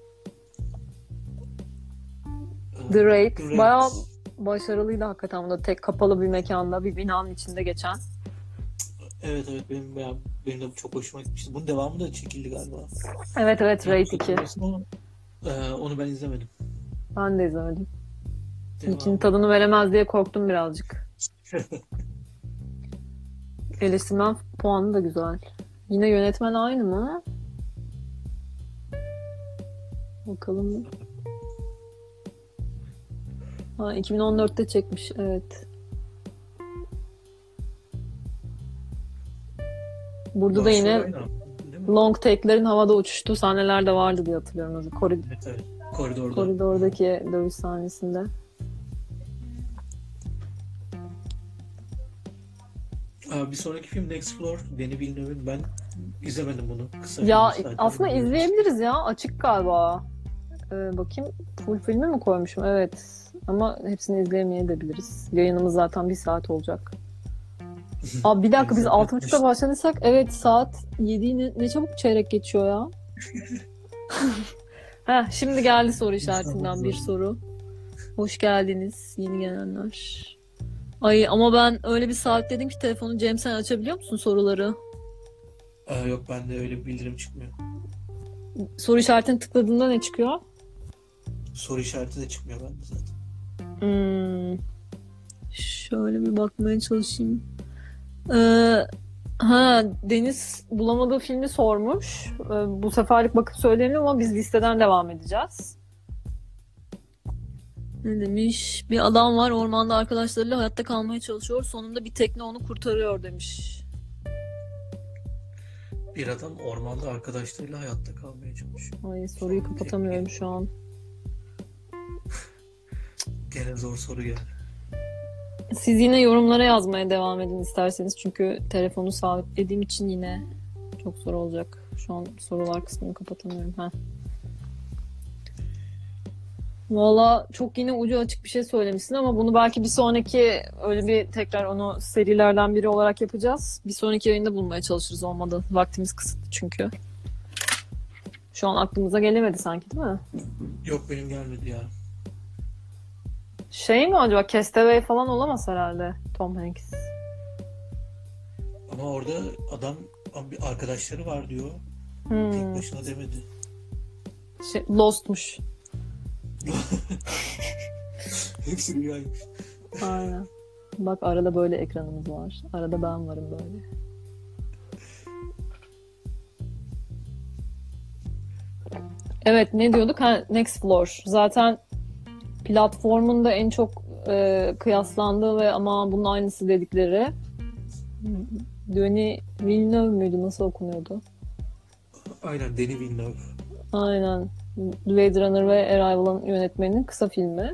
The Raid. The Raid. Bayağı başarılıydı hakikaten. Bu da tek kapalı bir mekanda, bir binanın içinde geçen. Evet evet benim bayağı, benim de çok hoşuma gitmişti. Bunun devamı da çekildi galiba. Evet evet, Raid iki. Ama, e, onu ben izlemedim. Ben de izlemedim. Devamı. İlkinin tadını veremez diye korktum birazcık. Eleştirmen puanı da güzel. Yine yönetmen aynı mı? Bakalım. Ha, iki bin on dörtte çekmiş, evet. Burada da yine Başrol aynı, değil mi? long take'lerin havada uçuştuğu sahneler de vardı diye hatırlıyorum. Korid Evet, evet. Koridorda. Koridordaki dövüş sahnesinde. Aa, bir sonraki film Next Floor. Denis Villeneuve'in, ben izlemedim bunu. Kısa Ya film, sadece aslında biliyorum. izleyebiliriz ya. Açık galiba. Ee, bakayım. Full filmi mi koymuşum? Evet. Ama hepsini izleyemeyebiliriz. Yayınımız zaten bir saat olacak. Abi bir dakika, biz Neyse, altı buçukta başladıysak evet, saat yediyi ne, ne çabuk çeyrek geçiyor ya. Heh, şimdi geldi soru işaretinden bir soru. Hoş geldiniz yeni gelenler. Ay ama ben öyle bir saat dedim ki telefonu. Cem sen açabiliyor musun soruları? Aa, yok bende öyle bir bildirim çıkmıyor. Soru işaretini tıkladığında ne çıkıyor? Soru işareti de çıkmıyor bende zaten. Hmm. Şöyle bir bakmaya çalışayım. Ee, ha Deniz bulamadığı filmi sormuş. Ee, bu seferlik bakıp söyleyemiyorum ama biz listeden devam edeceğiz. Ne demiş? Bir adam var, ormanda arkadaşlarıyla hayatta kalmaya çalışıyor. Sonunda bir tekne onu kurtarıyor demiş. Bir adam ormanda arkadaşlarıyla hayatta kalmaya çalışıyor. Ay soruyu kapatamıyorum şu an. Gene zor soru geldi. Siz yine yorumlara yazmaya devam edin isterseniz. Çünkü telefonu sabitlediğim için yine çok zor olacak. Şu an sorular kısmını kapatamıyorum. Heh. Valla çok yine ucu açık bir şey söylemişsin ama bunu belki bir sonraki, öyle bir tekrar onu serilerden biri olarak yapacağız. Bir sonraki yayında bulmaya çalışırız, olmadı. Vaktimiz kısıtlı çünkü. Şu an aklımıza gelemedi sanki, değil mi? Yok benim gelmedi ya. Şey mi acaba? Castaway falan olamaz herhalde Tom Hanks. Ama orada adam bir arkadaşları var diyor. Hmm. Tek başına demedi. Şey, Lost'muş. Hepsi rüyaymış. Aynen. Bak arada böyle ekranımız var. Arada ben varım böyle. Evet, ne diyorduk? Ha, Next Floor. Zaten platformun da en çok e, kıyaslandığı ve ama bunun aynısı dedikleri Denis Villeneuve müydü? Nasıl okunuyordu? Aynen, Denis Villeneuve. Aynen. Blade Runner ve Arrival'ın yönetmeninin kısa filmi.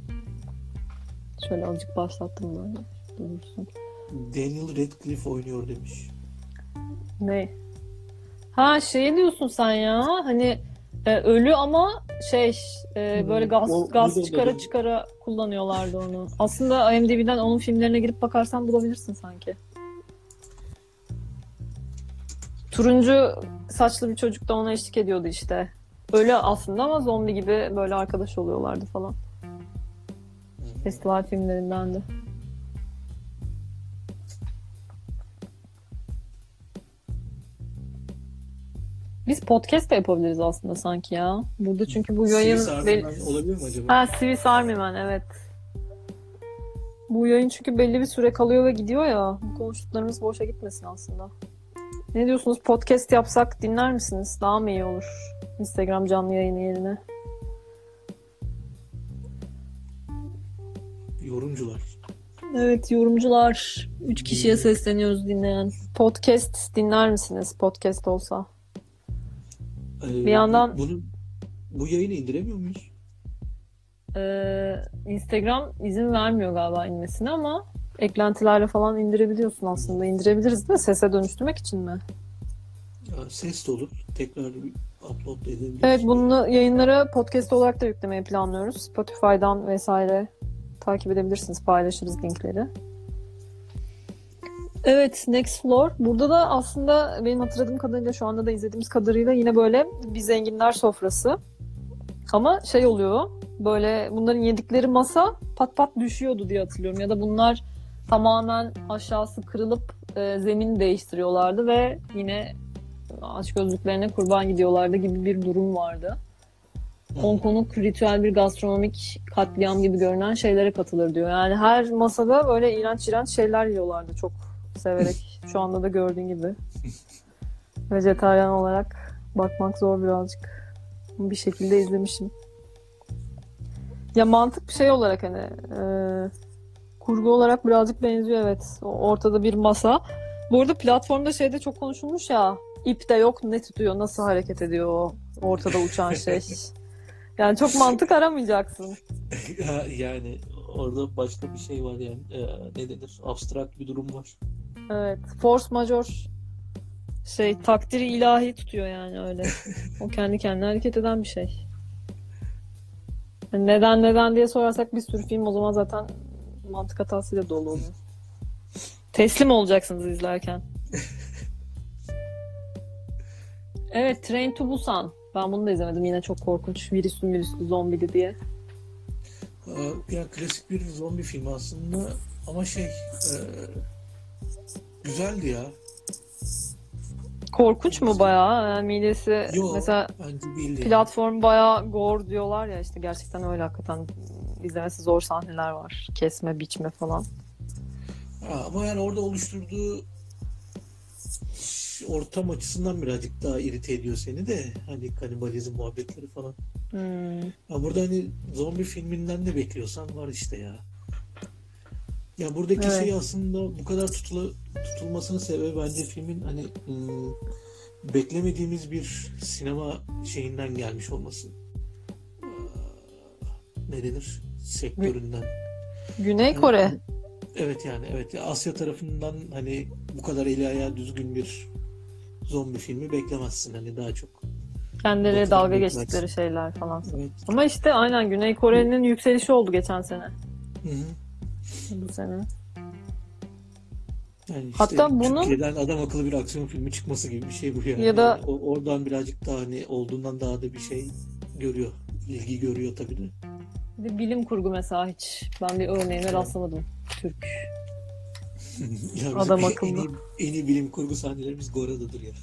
Şöyle azıcık başlattım böyle. Durursun. Daniel Radcliffe oynuyor demiş. Ne? Ha şey diyorsun sen ya. Hani e, ölü ama şey e, böyle gaz O- gaz o da çıkara dedim. çıkara kullanıyorlardı onu. Aslında IMDb'den onun filmlerine girip bakarsan bulabilirsin sanki. Turuncu saçlı bir çocuk da ona eşlik ediyordu işte. Ölü aslında ama zombi gibi böyle arkadaş oluyorlardı falan. Festival filmlerinden de. Biz podcast da yapabiliriz aslında sanki ya. Burada çünkü bu yayın... Swiss Army Man olabilir mi acaba? Ha, Swiss Army Man, evet. Bu yayın çünkü belli bir süre kalıyor ve gidiyor ya. Bu konuştuklarımız boşa gitmesin aslında. Ne diyorsunuz? Podcast yapsak dinler misiniz? Daha mı iyi olur? Instagram canlı yayını yerine. Yorumcular. Evet, yorumcular. Üç kişiye sesleniyoruz dinleyen. Podcast dinler misiniz? Podcast olsa. Ee, Bir yandan- bu, bunu, bu yayını indiremiyor muyuz? Ee, Instagram izin vermiyor galiba inmesine ama eklentilerle falan indirebiliyorsun aslında. İndirebiliriz de sese dönüştürmek için mi? Ya, ses de olur. Tekrar bir upload da edebiliriz. Evet, bunu yayınlara podcast olarak da yüklemeyi planlıyoruz. Spotify'dan vesaire takip edebilirsiniz. Paylaşırız linkleri. Evet, Next Floor. Burada da aslında benim hatırladığım kadarıyla, şu anda da izlediğimiz kadarıyla yine böyle bir zenginler sofrası. Ama şey oluyor, böyle bunların yedikleri masa pat pat düşüyordu diye hatırlıyorum. Ya da bunlar tamamen aşağısı kırılıp e, zemin değiştiriyorlardı ve yine açgözlüklerine kurban gidiyorlardı gibi bir durum vardı. Hong Kong'un ritüel bir gastronomik katliam gibi görünen şeylere katılır diyor. Yani her masada böyle iğrenç iğrenç şeyler yiyorlardı çok severek. Şu anda da gördüğün gibi. Vejetaryen olarak bakmak zor birazcık. Bir şekilde izlemişim. Ya mantık bir şey olarak hani e, kurgu olarak birazcık benziyor, evet. O ortada bir masa. Bu arada platformda şeyde çok konuşulmuş ya. İp de yok, ne tutuyor, nasıl hareket ediyor o ortada uçan şey. Yani çok mantık aramayacaksın. Ya, yani orada başka bir şey var yani. Ee, ne denir? Abstrakt bir durum var. Evet. Force majeure şey, takdiri ilahi tutuyor yani öyle. O kendi kendine hareket eden bir şey. Yani neden neden diye sorarsak bir sürü film o zaman zaten mantık hatasıyla dolu oluyor. Teslim olacaksınız izlerken. Evet, Train to Busan. Ben bunu da izlemedim. Yine çok korkunç. Virüslü virüslü zombili diye. Ee, ya klasik bir zombi filmi aslında ama şey e, güzeldi ya. Korkunç mu bayağı? Yani midesi Yo, mesela bence değildi. platform bayağı gore diyorlar ya, işte gerçekten öyle hakikaten. İzlemesi zor sahneler var. Kesme, biçme falan. Ha, ama yani orada oluşturduğu ortam açısından birazcık daha irite ediyor seni de. Hani kanibalizm muhabbetleri falan. Hmm. Ya burada hani zombi filminden de bekliyorsan var işte ya. Ya buradaki Evet. şey aslında bu kadar tutula, tutulmasının sebebi bence filmin hani ım, beklemediğimiz bir sinema şeyinden gelmiş olması. Aa, ne denir? Sektöründen. Güney Kore. Evet yani evet. Ya Asya tarafından hani bu kadar eli ayağı düzgün bir zombi filmi beklemezsin. Hani daha çok. Kendileri Batı'dan dalga beklersin. geçtikleri şeyler falan. Evet. Ama işte aynen Güney Kore'nin yükselişi oldu geçen sene. Hı-hı. Bu sene. Yani işte Hatta bunun- Türkiye'den adam akıllı bir aksiyon filmi çıkması gibi bir şey bu yani. Ya da- Yani o- oradan birazcık daha hani olduğundan daha da bir şey görüyor. İlgi görüyor tabii de. Bir de bilim kurgu mesela hiç. Ben bir örneğine rastlamadım. Türk. Ya bizim Adam en- akıllı. En iyi, en iyi bilim kurgu sahnelerimiz Gora'dadır ya.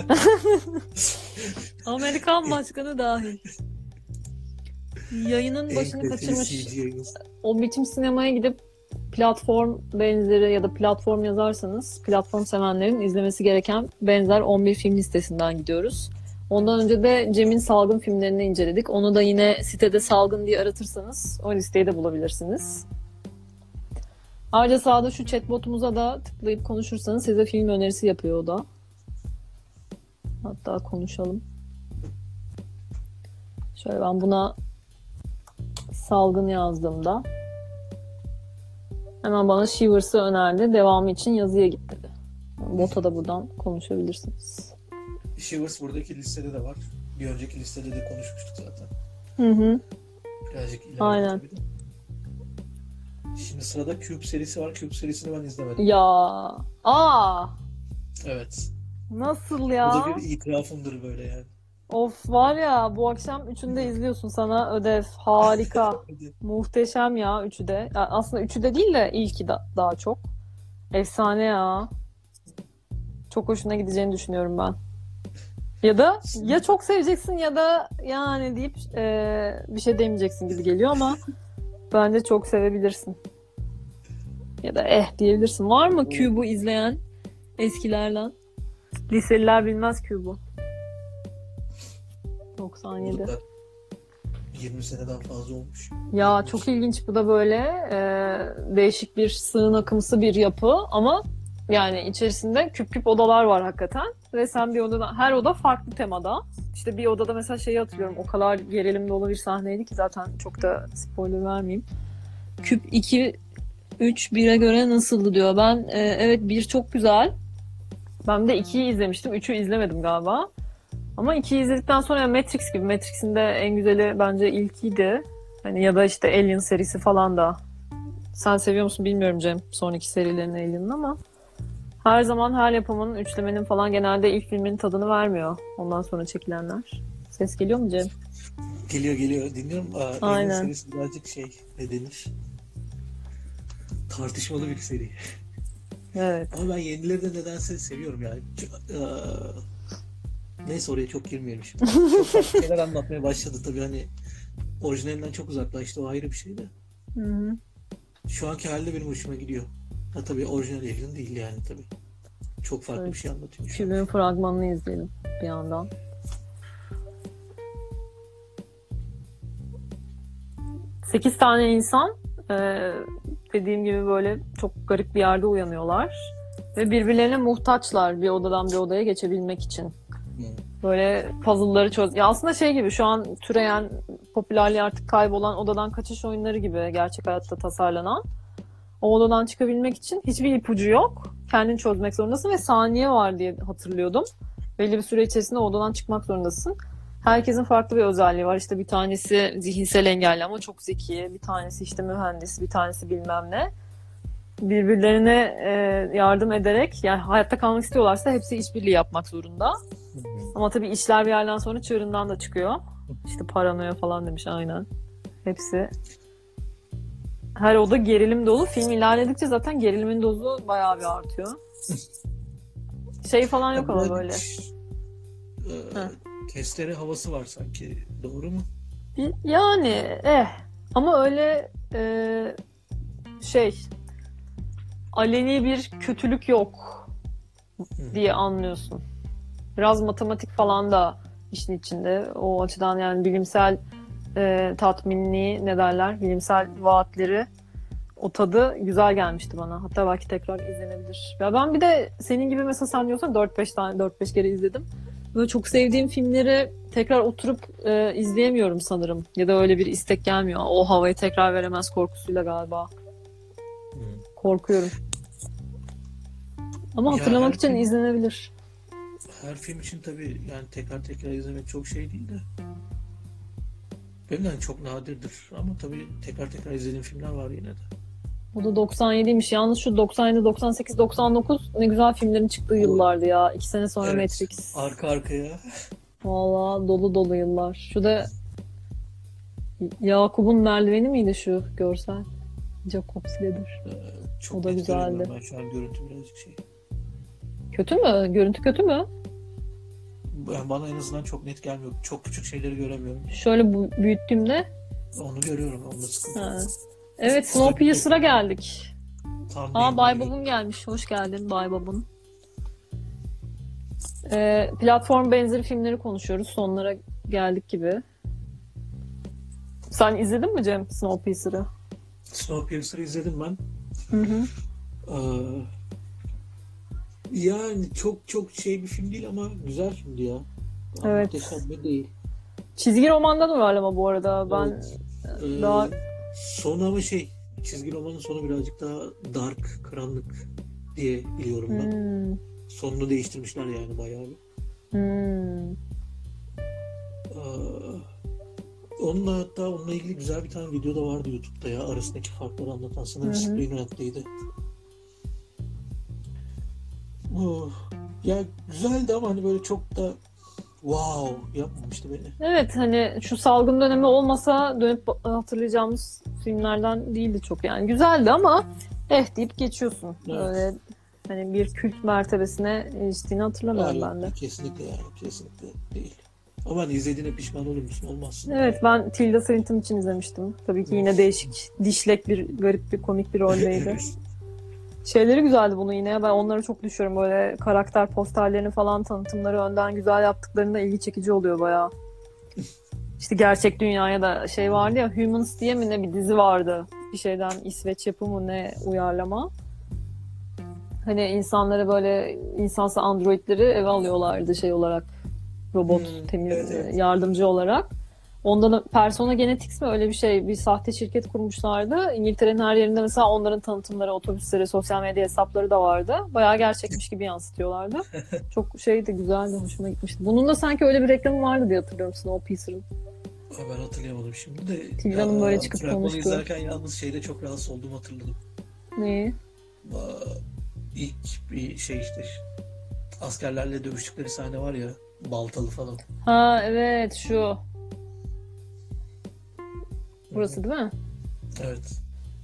Amerikan başkanı dahil. Yayının En başını kaliteli kaçırmış. C G I'miz. O biçim sinemaya gidip platform benzeri ya da platform yazarsanız platform sevenlerin izlemesi gereken benzer on bir film listesinden gidiyoruz. Ondan önce de Cem'in Salgın filmlerini inceledik. Onu da yine sitede Salgın diye aratırsanız o listeyi de bulabilirsiniz. Ayrıca sağda şu chatbotumuza da tıklayıp konuşursanız size film önerisi yapıyor o da. Hatta konuşalım. Şöyle ben buna Salgın yazdığımda hemen bana Shivers'ı önerdi. Devamı için yazıya git dedi. Bota da buradan konuşabilirsiniz. Shivers buradaki listede de var. Bir önceki listede de konuşmuştuk zaten. Hı hı. Birazcık ileride Aynen. tabii de. Şimdi sırada Cube serisi var. Cube serisini ben izlemedim. Ya. Aa. Evet. Nasıl Bu ya? da bir itirafımdır böyle yani. Of var ya bu akşam üçünü de izliyorsun sana ödev. Harika. Muhteşem ya üçü de. Ya aslında üçü de değil de ilki da, daha çok. Efsane ya. Çok hoşuna gideceğini düşünüyorum ben. Ya da ya çok seveceksin ya da yani deyip e, bir şey demeyeceksin gibi geliyor ama bence çok sevebilirsin. Ya da eh diyebilirsin. Var mı Cube'u izleyen eskilerden? Liseliler bilmez Cube'u. doksan yedi. Burada yirmi seneden fazla olmuş. Ya çok ilginç bu da böyle e, değişik bir sığınakımsı bir yapı ama yani içerisinde küp küp odalar var hakikaten ve sen bir odada her oda farklı temada. İşte bir odada mesela şeyi hatırlıyorum o kadar gerilim dolu bir sahneydi ki zaten çok da spoiler vermeyeyim. Küp iki üç bire göre nasıldı diyor. Ben e, evet bir çok güzel. Ben de ikiyi izlemiştim. üçü izlemedim galiba. Ama ikiyi izledikten sonra yani Matrix gibi. Matrix'in de en güzeli bence ilkiydi. Hani ya da işte Alien serisi falan da. Sen seviyor musun bilmiyorum Cem. Sonraki serilerini Alien'ın ama her zaman her yapımın, üçlemenin falan genelde ilk filmin tadını vermiyor. Ondan sonra çekilenler. Ses geliyor mu Cem? Geliyor geliyor. Dinliyorum. Aa, Aynen. Alien serisi birazcık şey ne denir? Tartışmalı bir seri. Evet. Ama ben yenileri de nedense seviyorum yani. Ç- aa, Neyse oraya çok girmeyelim şimdi. Çok farklı şeyler anlatmaya başladı tabii hani orijinalinden çok uzaklaştı o ayrı bir şey de. Hı hı. Şu anki halde benim hoşuma gidiyor. Ha tabii orijinal Alien değil yani tabii. Çok farklı Evet. bir şey anlatıyor. şu an. Filmin fragmanını izleyelim bir yandan. Sekiz tane insan e, dediğim gibi böyle çok garip bir yerde uyanıyorlar. Ve birbirlerine muhtaçlar bir odadan bir odaya geçebilmek için. Hmm. Böyle puzzle'ları çöz... Ya aslında şey gibi şu an türeyen, popülerliği artık kaybolan odadan kaçış oyunları gibi gerçek hayatta tasarlanan. O odadan çıkabilmek için hiçbir ipucu yok. Kendin çözmek zorundasın ve saniye var diye hatırlıyordum. Belli bir süre içerisinde o odadan çıkmak zorundasın. Herkesin farklı bir özelliği var. İşte bir tanesi zihinsel engelli ama çok zeki. Bir tanesi işte mühendis, bir tanesi bilmem ne. Birbirlerine e, yardım ederek yani hayatta kalmak istiyorlarsa hepsi işbirliği yapmak zorunda. Ama tabii işler bir yerden sonra çığırından da çıkıyor. İşte paranoya falan demiş aynen. Hepsi. Her oda gerilim dolu. Film ilerledikçe zaten gerilimin dozu bayağı bir artıyor. Şey falan yok ama böyle. E, testere havası var sanki. Doğru mu? Yani eh. Ama öyle e, şey aleni bir kötülük yok diye anlıyorsun. Biraz matematik falan da işin içinde. O açıdan yani bilimsel e, tatminliği ne derler? Bilimsel vaatleri o tadı güzel gelmişti bana. Hatta belki tekrar izlenebilir. Ya ben bir de senin gibi mesela sen diyorsan dört beş tane dört beş kere izledim. Böyle çok sevdiğim filmleri tekrar oturup e, izleyemiyorum sanırım. Ya da öyle bir istek gelmiyor. O havayı tekrar veremez korkusuyla galiba. Hmm. Korkuyorum. Ama Ya hatırlamak her için film- izlenebilir. Her film için tabii yani tekrar tekrar izlemek çok şey değil de. Benim de hani çok nadirdir ama tabii tekrar tekrar izlediğim filmler var yine de. O da doksan yediymiş. Yalnız şu doksan yedi, doksan sekiz, doksan dokuz ne güzel filmlerin çıktığı yıllardı ya. İki sene sonra Evet. Matrix. Arka arkaya. Valla dolu dolu yıllar. Şu da Yakup'un merdiveni miydi şu görsel? Jacob's Ladder. e, çok O da net güzeldi. göremiyorum ben şu an görüntü birazcık şey. Kötü mü? Görüntü kötü mü? Yani bana en azından çok net gelmiyor. Çok küçük şeyleri göremiyorum. Şöyle bu büyüttüğümde. Onu görüyorum. Onda sıkıntı yok. Ha. Evet Snowpiercer'a geldik. Tam Aa, Bay benim Babun gelmiş. Hoş geldin Bay Babun. Ee, platform benzeri filmleri konuşuyoruz. Sonlara geldik gibi. Sen izledin mi Cem Snowpiercer'ı? Snowpiercer'ı izledim ben. Hı hı. Ee, yani çok çok şey bir film değil ama güzel filmdi ya. Ama Evet. muhteşem de değil. Çizgi romandan uyarlama bu arada. Ben Evet. Ee, daha sonu ama şey, çizgi romanın sonu birazcık daha dark, karanlık diye biliyorum ben. hmm, Sonunu değiştirmişler yani bayağı bir. hmm. Ee, onunla hatta onunla ilgili güzel bir tane video da vardı YouTube'da ya. Arasındaki farkları anlatan, sanırım Hı hı. Screenrant'teydi. Oh, ya güzeldi ama hani böyle çok da wow yapmamıştı beni. Evet, hani şu salgın dönemi olmasa dönüp ba- hatırlayacağımız filmlerden değildi çok yani. Güzeldi ama eh deyip geçiyorsun. Evet. Öyle hani bir kült mertebesine eriştiğini hatırlamıyorum Hayır, ben de. kesinlikle yani kesinlikle değil. Ama hani izlediğine pişman olur musun? Olmazsın. Evet, ben Tilda Swinton için izlemiştim. Tabii ki yine değişik, dişlek bir, garip bir, komik bir roldeydi. Evet. Şeyleri güzeldi bunu yine. Ben onlara çok düşüyorum. Böyle karakter posterlerini falan, tanıtımları önden güzel yaptıklarında ilgi çekici oluyor bayağı. İşte gerçek dünyaya da şey vardı ya, Humans diye mi ne bir dizi vardı. Bir şeyden İsveç yapımı ne uyarlama. Hani insanları böyle insansı androidleri eve alıyorlardı şey olarak. Robot Hmm, temiz evet, evet. yardımcı olarak. Ondan da Persona Genetics mi öyle bir şey, bir sahte şirket kurmuşlardı. İngiltere'nin her yerinde mesela onların tanıtımları, otobüsleri, sosyal medya hesapları da vardı. Bayağı gerçekmiş gibi yansıtıyorlardı. Çok şeydi, güzeldi, hoşuma gitmişti. Bunun da sanki öyle bir reklamı vardı diye hatırlıyorum Snowpiercer'ın. Aa, ben hatırlayamadım şimdi de. Tilda'nın böyle çıkıp fragmanı konuştuğu. izlerken yalnız şeyde çok rahatsız olduğumu hatırladım. Neyi? Aa, ilk bir şey işte askerlerle dövüştükleri sahne var ya, baltalı falan. Ha evet, şu. Burası değil mi? Evet.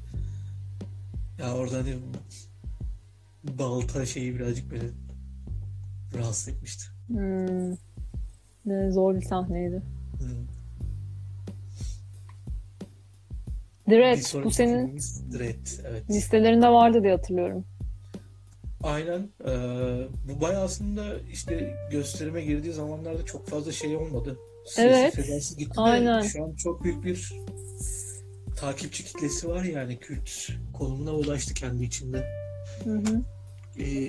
Ya orada hani balta şeyi birazcık beni rahatsız etmişti. Hmm. Ne zor bir sahneydi. Hı. Bir Dread, bu sonraki senin filmimiz Dredd. Evet. listelerinde vardı diye hatırlıyorum. Aynen. Ee, bu bayağı aslında işte gösterime girdiği zamanlarda çok fazla şey olmadı. Evet, Sesi sedası gitti de aynen. şu an çok büyük bir takipçi kitlesi var yani, kült konumuna ulaştı kendi içinde. Hı hı. Ee,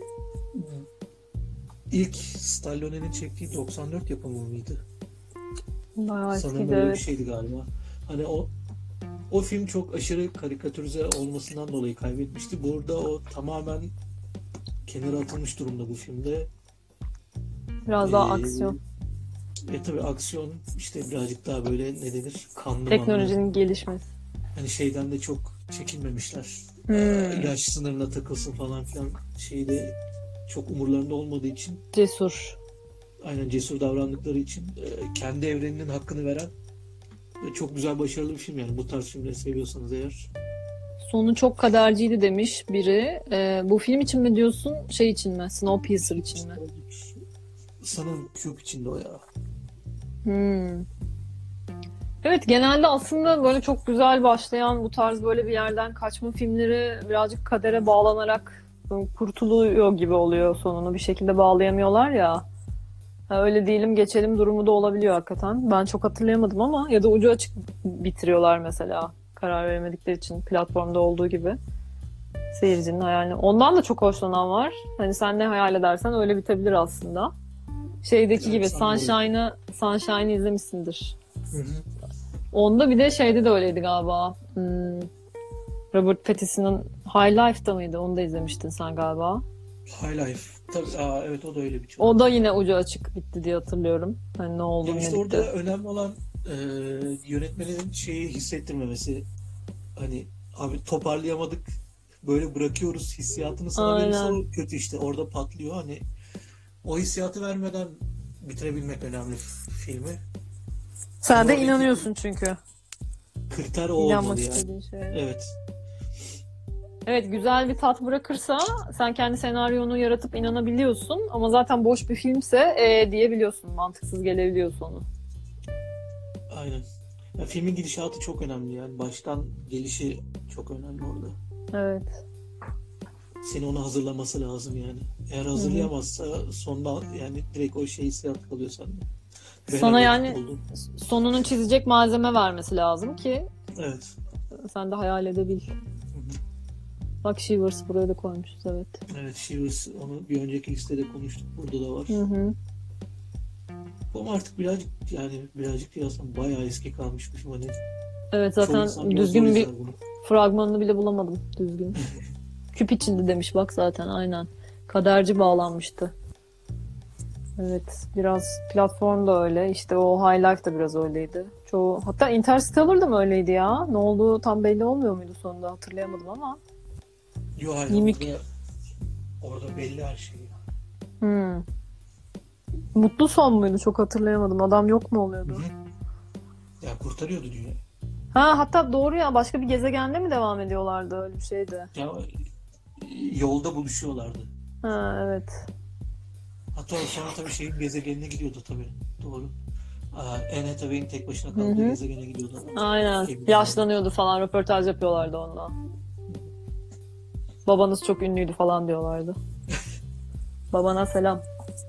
ilk Stallone'nin çektiği doksan dört yapımı mıydı? Bayağı Sanırım eskiydi, öyle bir evet. şeydi galiba. Hani o o film çok aşırı karikatürize olmasından dolayı kaybetmişti. Burada o tamamen kenara atılmış durumda bu filmde. Biraz daha Ee, aksiyon. E tabii aksiyon işte birazcık daha böyle ne denir, kanlı manlı. Teknolojinin gelişmesi. Hani şeyden de çok çekinmemişler. Hmm. Ee, yaş sınırına takılsın falan filan şeyde çok umurlarında olmadığı için, Cesur. aynen cesur davrandıkları için e, kendi evreninin hakkını veren ve çok güzel, başarılı bir film yani. Bu tarz filmleri seviyorsanız eğer. Sonu çok kaderciydi demiş biri. Ee, bu film için mi diyorsun, şey için mi? Snowpiercer için mi? Sanırım Cube içinde o ya. Hmm. Evet, genelde aslında böyle çok güzel başlayan bu tarz böyle bir yerden kaçma filmleri birazcık kadere bağlanarak böyle kurtuluyor gibi oluyor, sonunu bir şekilde bağlayamıyorlar ya. Ha, öyle diyelim geçelim durumu da olabiliyor hakikaten. Ben çok hatırlayamadım ama, ya da ucu açık bitiriyorlar mesela, karar veremedikleri için platformda olduğu gibi. Seyircinin hayalini. Ondan da çok hoşlanan var. Hani sen ne hayal edersen öyle bitebilir aslında. Şeydeki Evet, gibi sanırım. Sunshine'ı Sunshine'ı izlemişsindir. Hı hı. Onda bir de şeyde de öyleydi galiba. Hmm, Robert Pattinson'ın High Life'da mıydı? Onu da izlemiştin sen galiba. High Life. Tabii, aa, evet o da öyle bir şey. O da yine ucu açık bitti diye hatırlıyorum. Hani ne oldu, Ya ne işte bitti. orada önemli olan e, yönetmenin şeyi hissettirmemesi. Hani abi toparlayamadık, böyle bırakıyoruz hissiyatını sana verirse Aynen. o kötü işte. Orada patlıyor. Hani o hissiyatı vermeden bitirebilmek önemli filmi. Sen Hani de oradaki inanıyorsun çünkü. kriter o İnanmak olmalı yani. istediğin şeye. Evet. Evet, güzel bir tat bırakırsa sen kendi senaryonu yaratıp inanabiliyorsun, ama zaten boş bir filmse ee diyebiliyorsun, mantıksız gelebiliyor sonu. Aynen. Ya filmin gidişatı çok önemli yani. Baştan gelişi çok önemli orada. Evet. Seni ona hazırlaması lazım yani. Eğer Hı hı. hazırlayamazsa sonunda yani direkt o şey hissiyat kalıyor sende. Ben Sana araya yani oldum. sonunu çizecek malzeme vermesi lazım ki Evet. sen de hayal edebil. Hı hı. Bak Shivers buraya da koymuşuz, evet. Evet, Shivers, onu bir önceki listede konuştuk. Burada da var. Hı hı. Ama artık birazcık yani birazcık yazsam bayağı eski kalmış bir film. Hani Evet, çoğu insan zaten biraz zor düzgün bir izler bunu. fragmanını bile bulamadım düzgün. Küp içinde demiş bak, zaten aynen. Kaderci bağlanmıştı. Evet, biraz platform da öyle. İşte o High Life da biraz öyleydi. Çoğu, hatta Interstellar da mı öyleydi ya? Ne olduğu tam belli olmuyor muydu sonunda? Hatırlayamadım ama. Yo, hayır, Mimik. orada, orada belli her şey. Hmm. Mutlu son muydu? Çok hatırlayamadım. Adam yok mu Hı oluyordu? hı. Ya kurtarıyordu dünya. Ha, hatta doğru ya, başka bir gezegende mi devam ediyorlardı? Öyle bir şeydi. Ya yolda buluşuyorlardı. Ha, evet. Hatta sonra tabii şeyin gezegenine gidiyordu tabii. Doğru. Aa, Anne Hathaway'in tek başına Hı kaldığı hı. gezegene gidiyordu. Aynen. Gemiden. Yaşlanıyordu falan. Röportaj yapıyorlardı onunla. Babanız çok ünlüydü falan diyorlardı. Babana selam.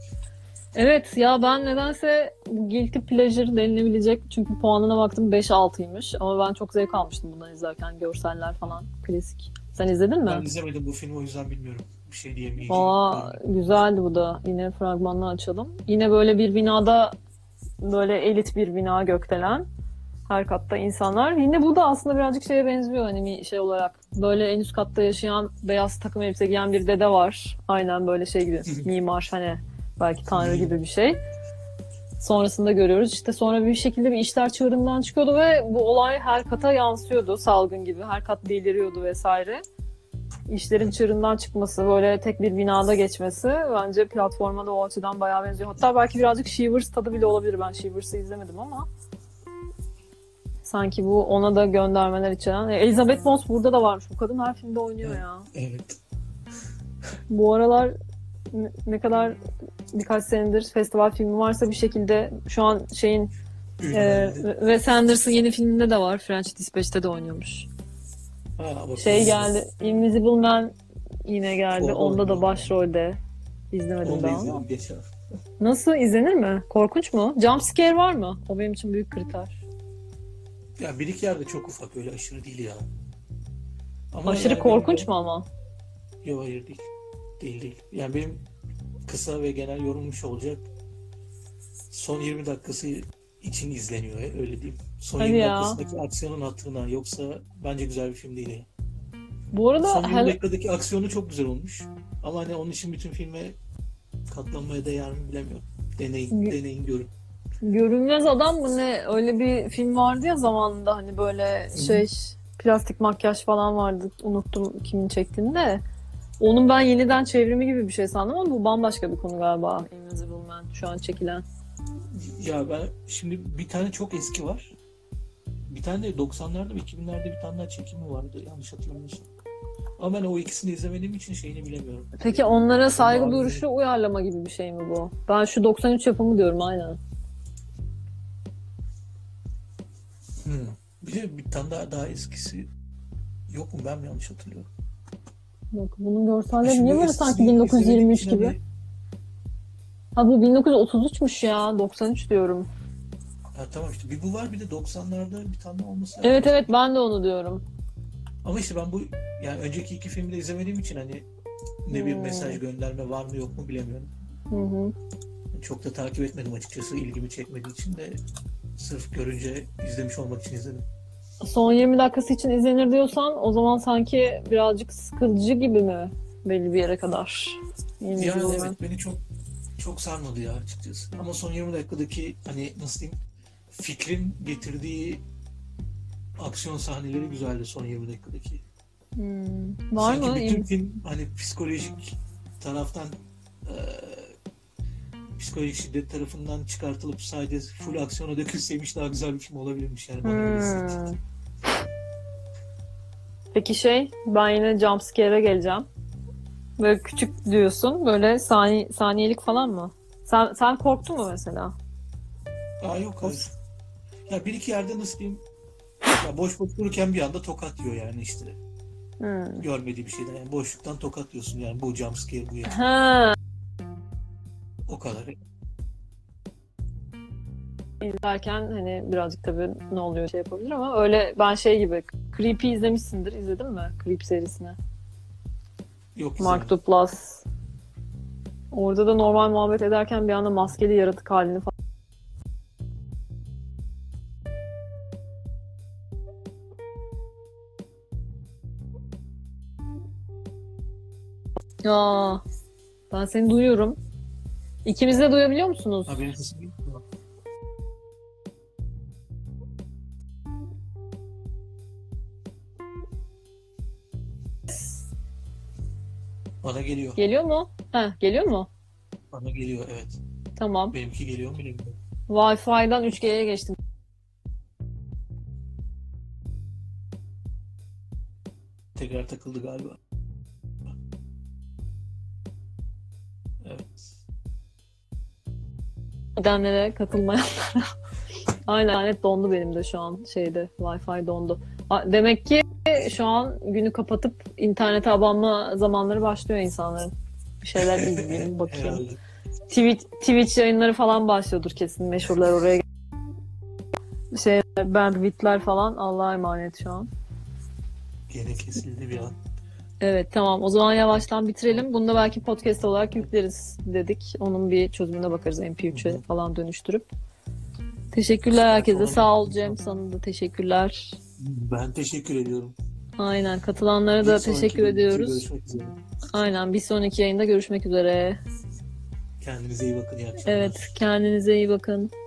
Evet ya, ben nedense guilty pleasure denilebilecek, çünkü puanına baktım beş altıymış ama ben çok zevk almıştım bundan izlerken, görseller falan klasik. Sen izledin mi? Ben izlemedim bu filmi, o yüzden bilmiyorum. Bir şey diyemeyeceğim. Aa, güzeldi bu da. Yine fragmanını açalım. Yine böyle bir binada, böyle elit bir bina, gökdelen. Her katta insanlar. Yine bu da aslında birazcık şeye benziyor, hani bir şey olarak. Böyle en üst katta yaşayan, beyaz takım elbise giyen bir dede var. Aynen böyle şey gibi. Mimar, hani belki tanrı gibi bir şey. Sonrasında görüyoruz. İşte sonra bir şekilde bir işler çığırından çıkıyordu ve bu olay her kata yansıyordu. Salgın gibi. Her kat deliriyordu vesaire. İşlerin çığırından çıkması, böyle tek bir binada geçmesi bence platforma da o açıdan bayağı benziyor. Hatta belki birazcık Shivers tadı bile olabilir. Ben Shivers'ı izlemedim ama sanki bu ona da göndermeler içeren. Elizabeth Moss burada da varmış. Bu kadın her filmde oynuyor Evet. ya. Evet. Bu aralar ne- ne kadar birkaç senedir festival filmi varsa bir şekilde şu an şeyin e, Ünlü. Wes Anderson yeni filminde de var. French Dispatch'te de oynuyormuş. Ha, bak, Şey onu- geldi. Invisible Man yine geldi. Orada Onda da oynuyor. başrolde. İzlemedim Onu da daha ama. izledim geçen hafta. Nasıl, izlenir mi? Korkunç mu? Jump scare var mı? O benim için büyük kriter. Ya bir iki yerde çok ufak, öyle aşırı değil ya. Ama Aşırı yani korkunç benim- mu ama? Yok, hayır, değil. Değil değil. Yani benim kısa ve genel yorumum şu olacak. Son yirmi dakikası için izleniyor, öyle diyeyim. Son Hadi yirmi ya. dakikasındaki aksiyonun hatırına, yoksa bence güzel bir film değil. Yani. Bu arada Son yirmi Hel- dakikadaki aksiyonu çok güzel olmuş. Ama hani onun için bütün filme katlanmaya değer mi bilemiyorum. Deneyin, Gö- deneyin görün. Görünmez Adam mı ne? Öyle bir film vardı ya zamanında, hani böyle şey, plastik makyaj falan vardı. Unuttum kimin çektiğini de. Onun ben yeniden çevrimi gibi bir şey sandım ama bu bambaşka bir konu galiba. Invisible Man şu an çekilen. Ya ben şimdi bir tane çok eski var. Bir tane de doksanlarda ve iki binlerde bir tane daha çekimi vardı, yanlış hatırlamıyorsam. Ama ben o ikisini izlemediğim için şeyini bilemiyorum. Peki onlara saygı Bazı- duruşu uyarlama gibi bir şey mi bu? Ben şu doksan üç yapımı diyorum aynen. Hmm. Bir de bir tane daha, daha eskisi yok mu, ben mi yanlış hatırlıyorum? Bak bunun görselleri Şimdi niye bu böyle eskisini sanki bin dokuz yüz yirmi üç izlemediğim için gibi? Ha, bu bin dokuz yüz otuz üçmüş ya. doksan üç diyorum. hani- ha, tamam işte bir bu var, bir de doksanlarda bir tane daha olması lazım. Evet evet, ben de onu diyorum. Ama işte ben bu yani önceki iki filmi de izlemediğim için hani ne bir Hmm. mesaj gönderme var mı yok mu bilemiyorum. Hı hı. Çok da takip etmedim açıkçası, ilgimi çekmediği için de sırf görünce izlemiş olmak için izledim. Son yirmi dakikası için izlenir diyorsan o zaman sanki birazcık sıkıcı gibi mi belli bir yere kadar? Yani Invisible evet, Man. beni çok çok sarmadı ya açıkçası. Ama son yirmi dakikadaki hani nasıl diyeyim, fikrin getirdiği aksiyon sahneleri güzeldi son yirmi dakikadaki. Hmm. Var Sanki mı? bütün İn- film hani psikolojik taraftan e, psikolojik şiddet tarafından çıkartılıp sadece full aksiyona dökülseymiş daha güzel bir film olabilirmiş yani, bana öyle hissettirdi. Hmm. Peki şey, ben yine jumpscare'e geleceğim. Böyle küçük diyorsun, böyle sani saniyelik falan mı? Sen sen korktun mu mesela? Aa, yok, hayır. Ya bir iki yerde nasıl diyeyim, ya boş boş dururken bir anda tokat yiyor yani işte. Hmm. Görmediği bir şeyden. Yani boşluktan tokatlıyorsun yani bu jumpscare bu ya. Ha, O kadar. izlerken hani birazcık tabii ne oluyor şey yapabilir ama öyle ben şey gibi Creep'i izlemişsindir. İzledin mi? Creep serisini. Yok Mark izlemedim. Duplass. Orada da normal muhabbet ederken bir anda maskeli yaratık halini falan. Ya ben seni duyuyorum. İkimiz de duyabiliyor musunuz? Ha benim sesim geliyor mu? Bana geliyor. Geliyor mu? Heh, geliyor mu? Bana geliyor evet. Tamam. Benimki geliyor mu bilmiyorum. Wi-Fi'den üç G'ye geçtim. Tekrar takıldı galiba. Evet. Nedenlere katılmayanlara. Aynen net dondu benim de şu an şeyde. Wi-Fi dondu. Ha, demek ki şu an günü kapatıp internete abanma zamanları başlıyor insanların. Bir şeyler izleyeyim, bakayım. Herhalde. Twitch, Twitch yayınları falan başlıyordur kesin. Meşhurlar oraya. Şey, bandwidth'ler falan Allah'a emanet şu an. Gene kesildi bir an. Evet tamam. O zaman yavaştan bitirelim. Bunu da belki podcast olarak yükleriz dedik. Onun bir çözümüne bakarız M P üçe falan dönüştürüp. Teşekkürler herkese. Tamam. Sağ ol Cem. Sana da teşekkürler. Ben teşekkür ediyorum. Aynen. Katılanlara da Bir sonraki teşekkür bölümde ediyoruz. Görüşmek üzere. Aynen. Bir sonraki yayında görüşmek üzere. Kendinize iyi bakın. İyi akşamlar. Evet. Kendinize iyi bakın.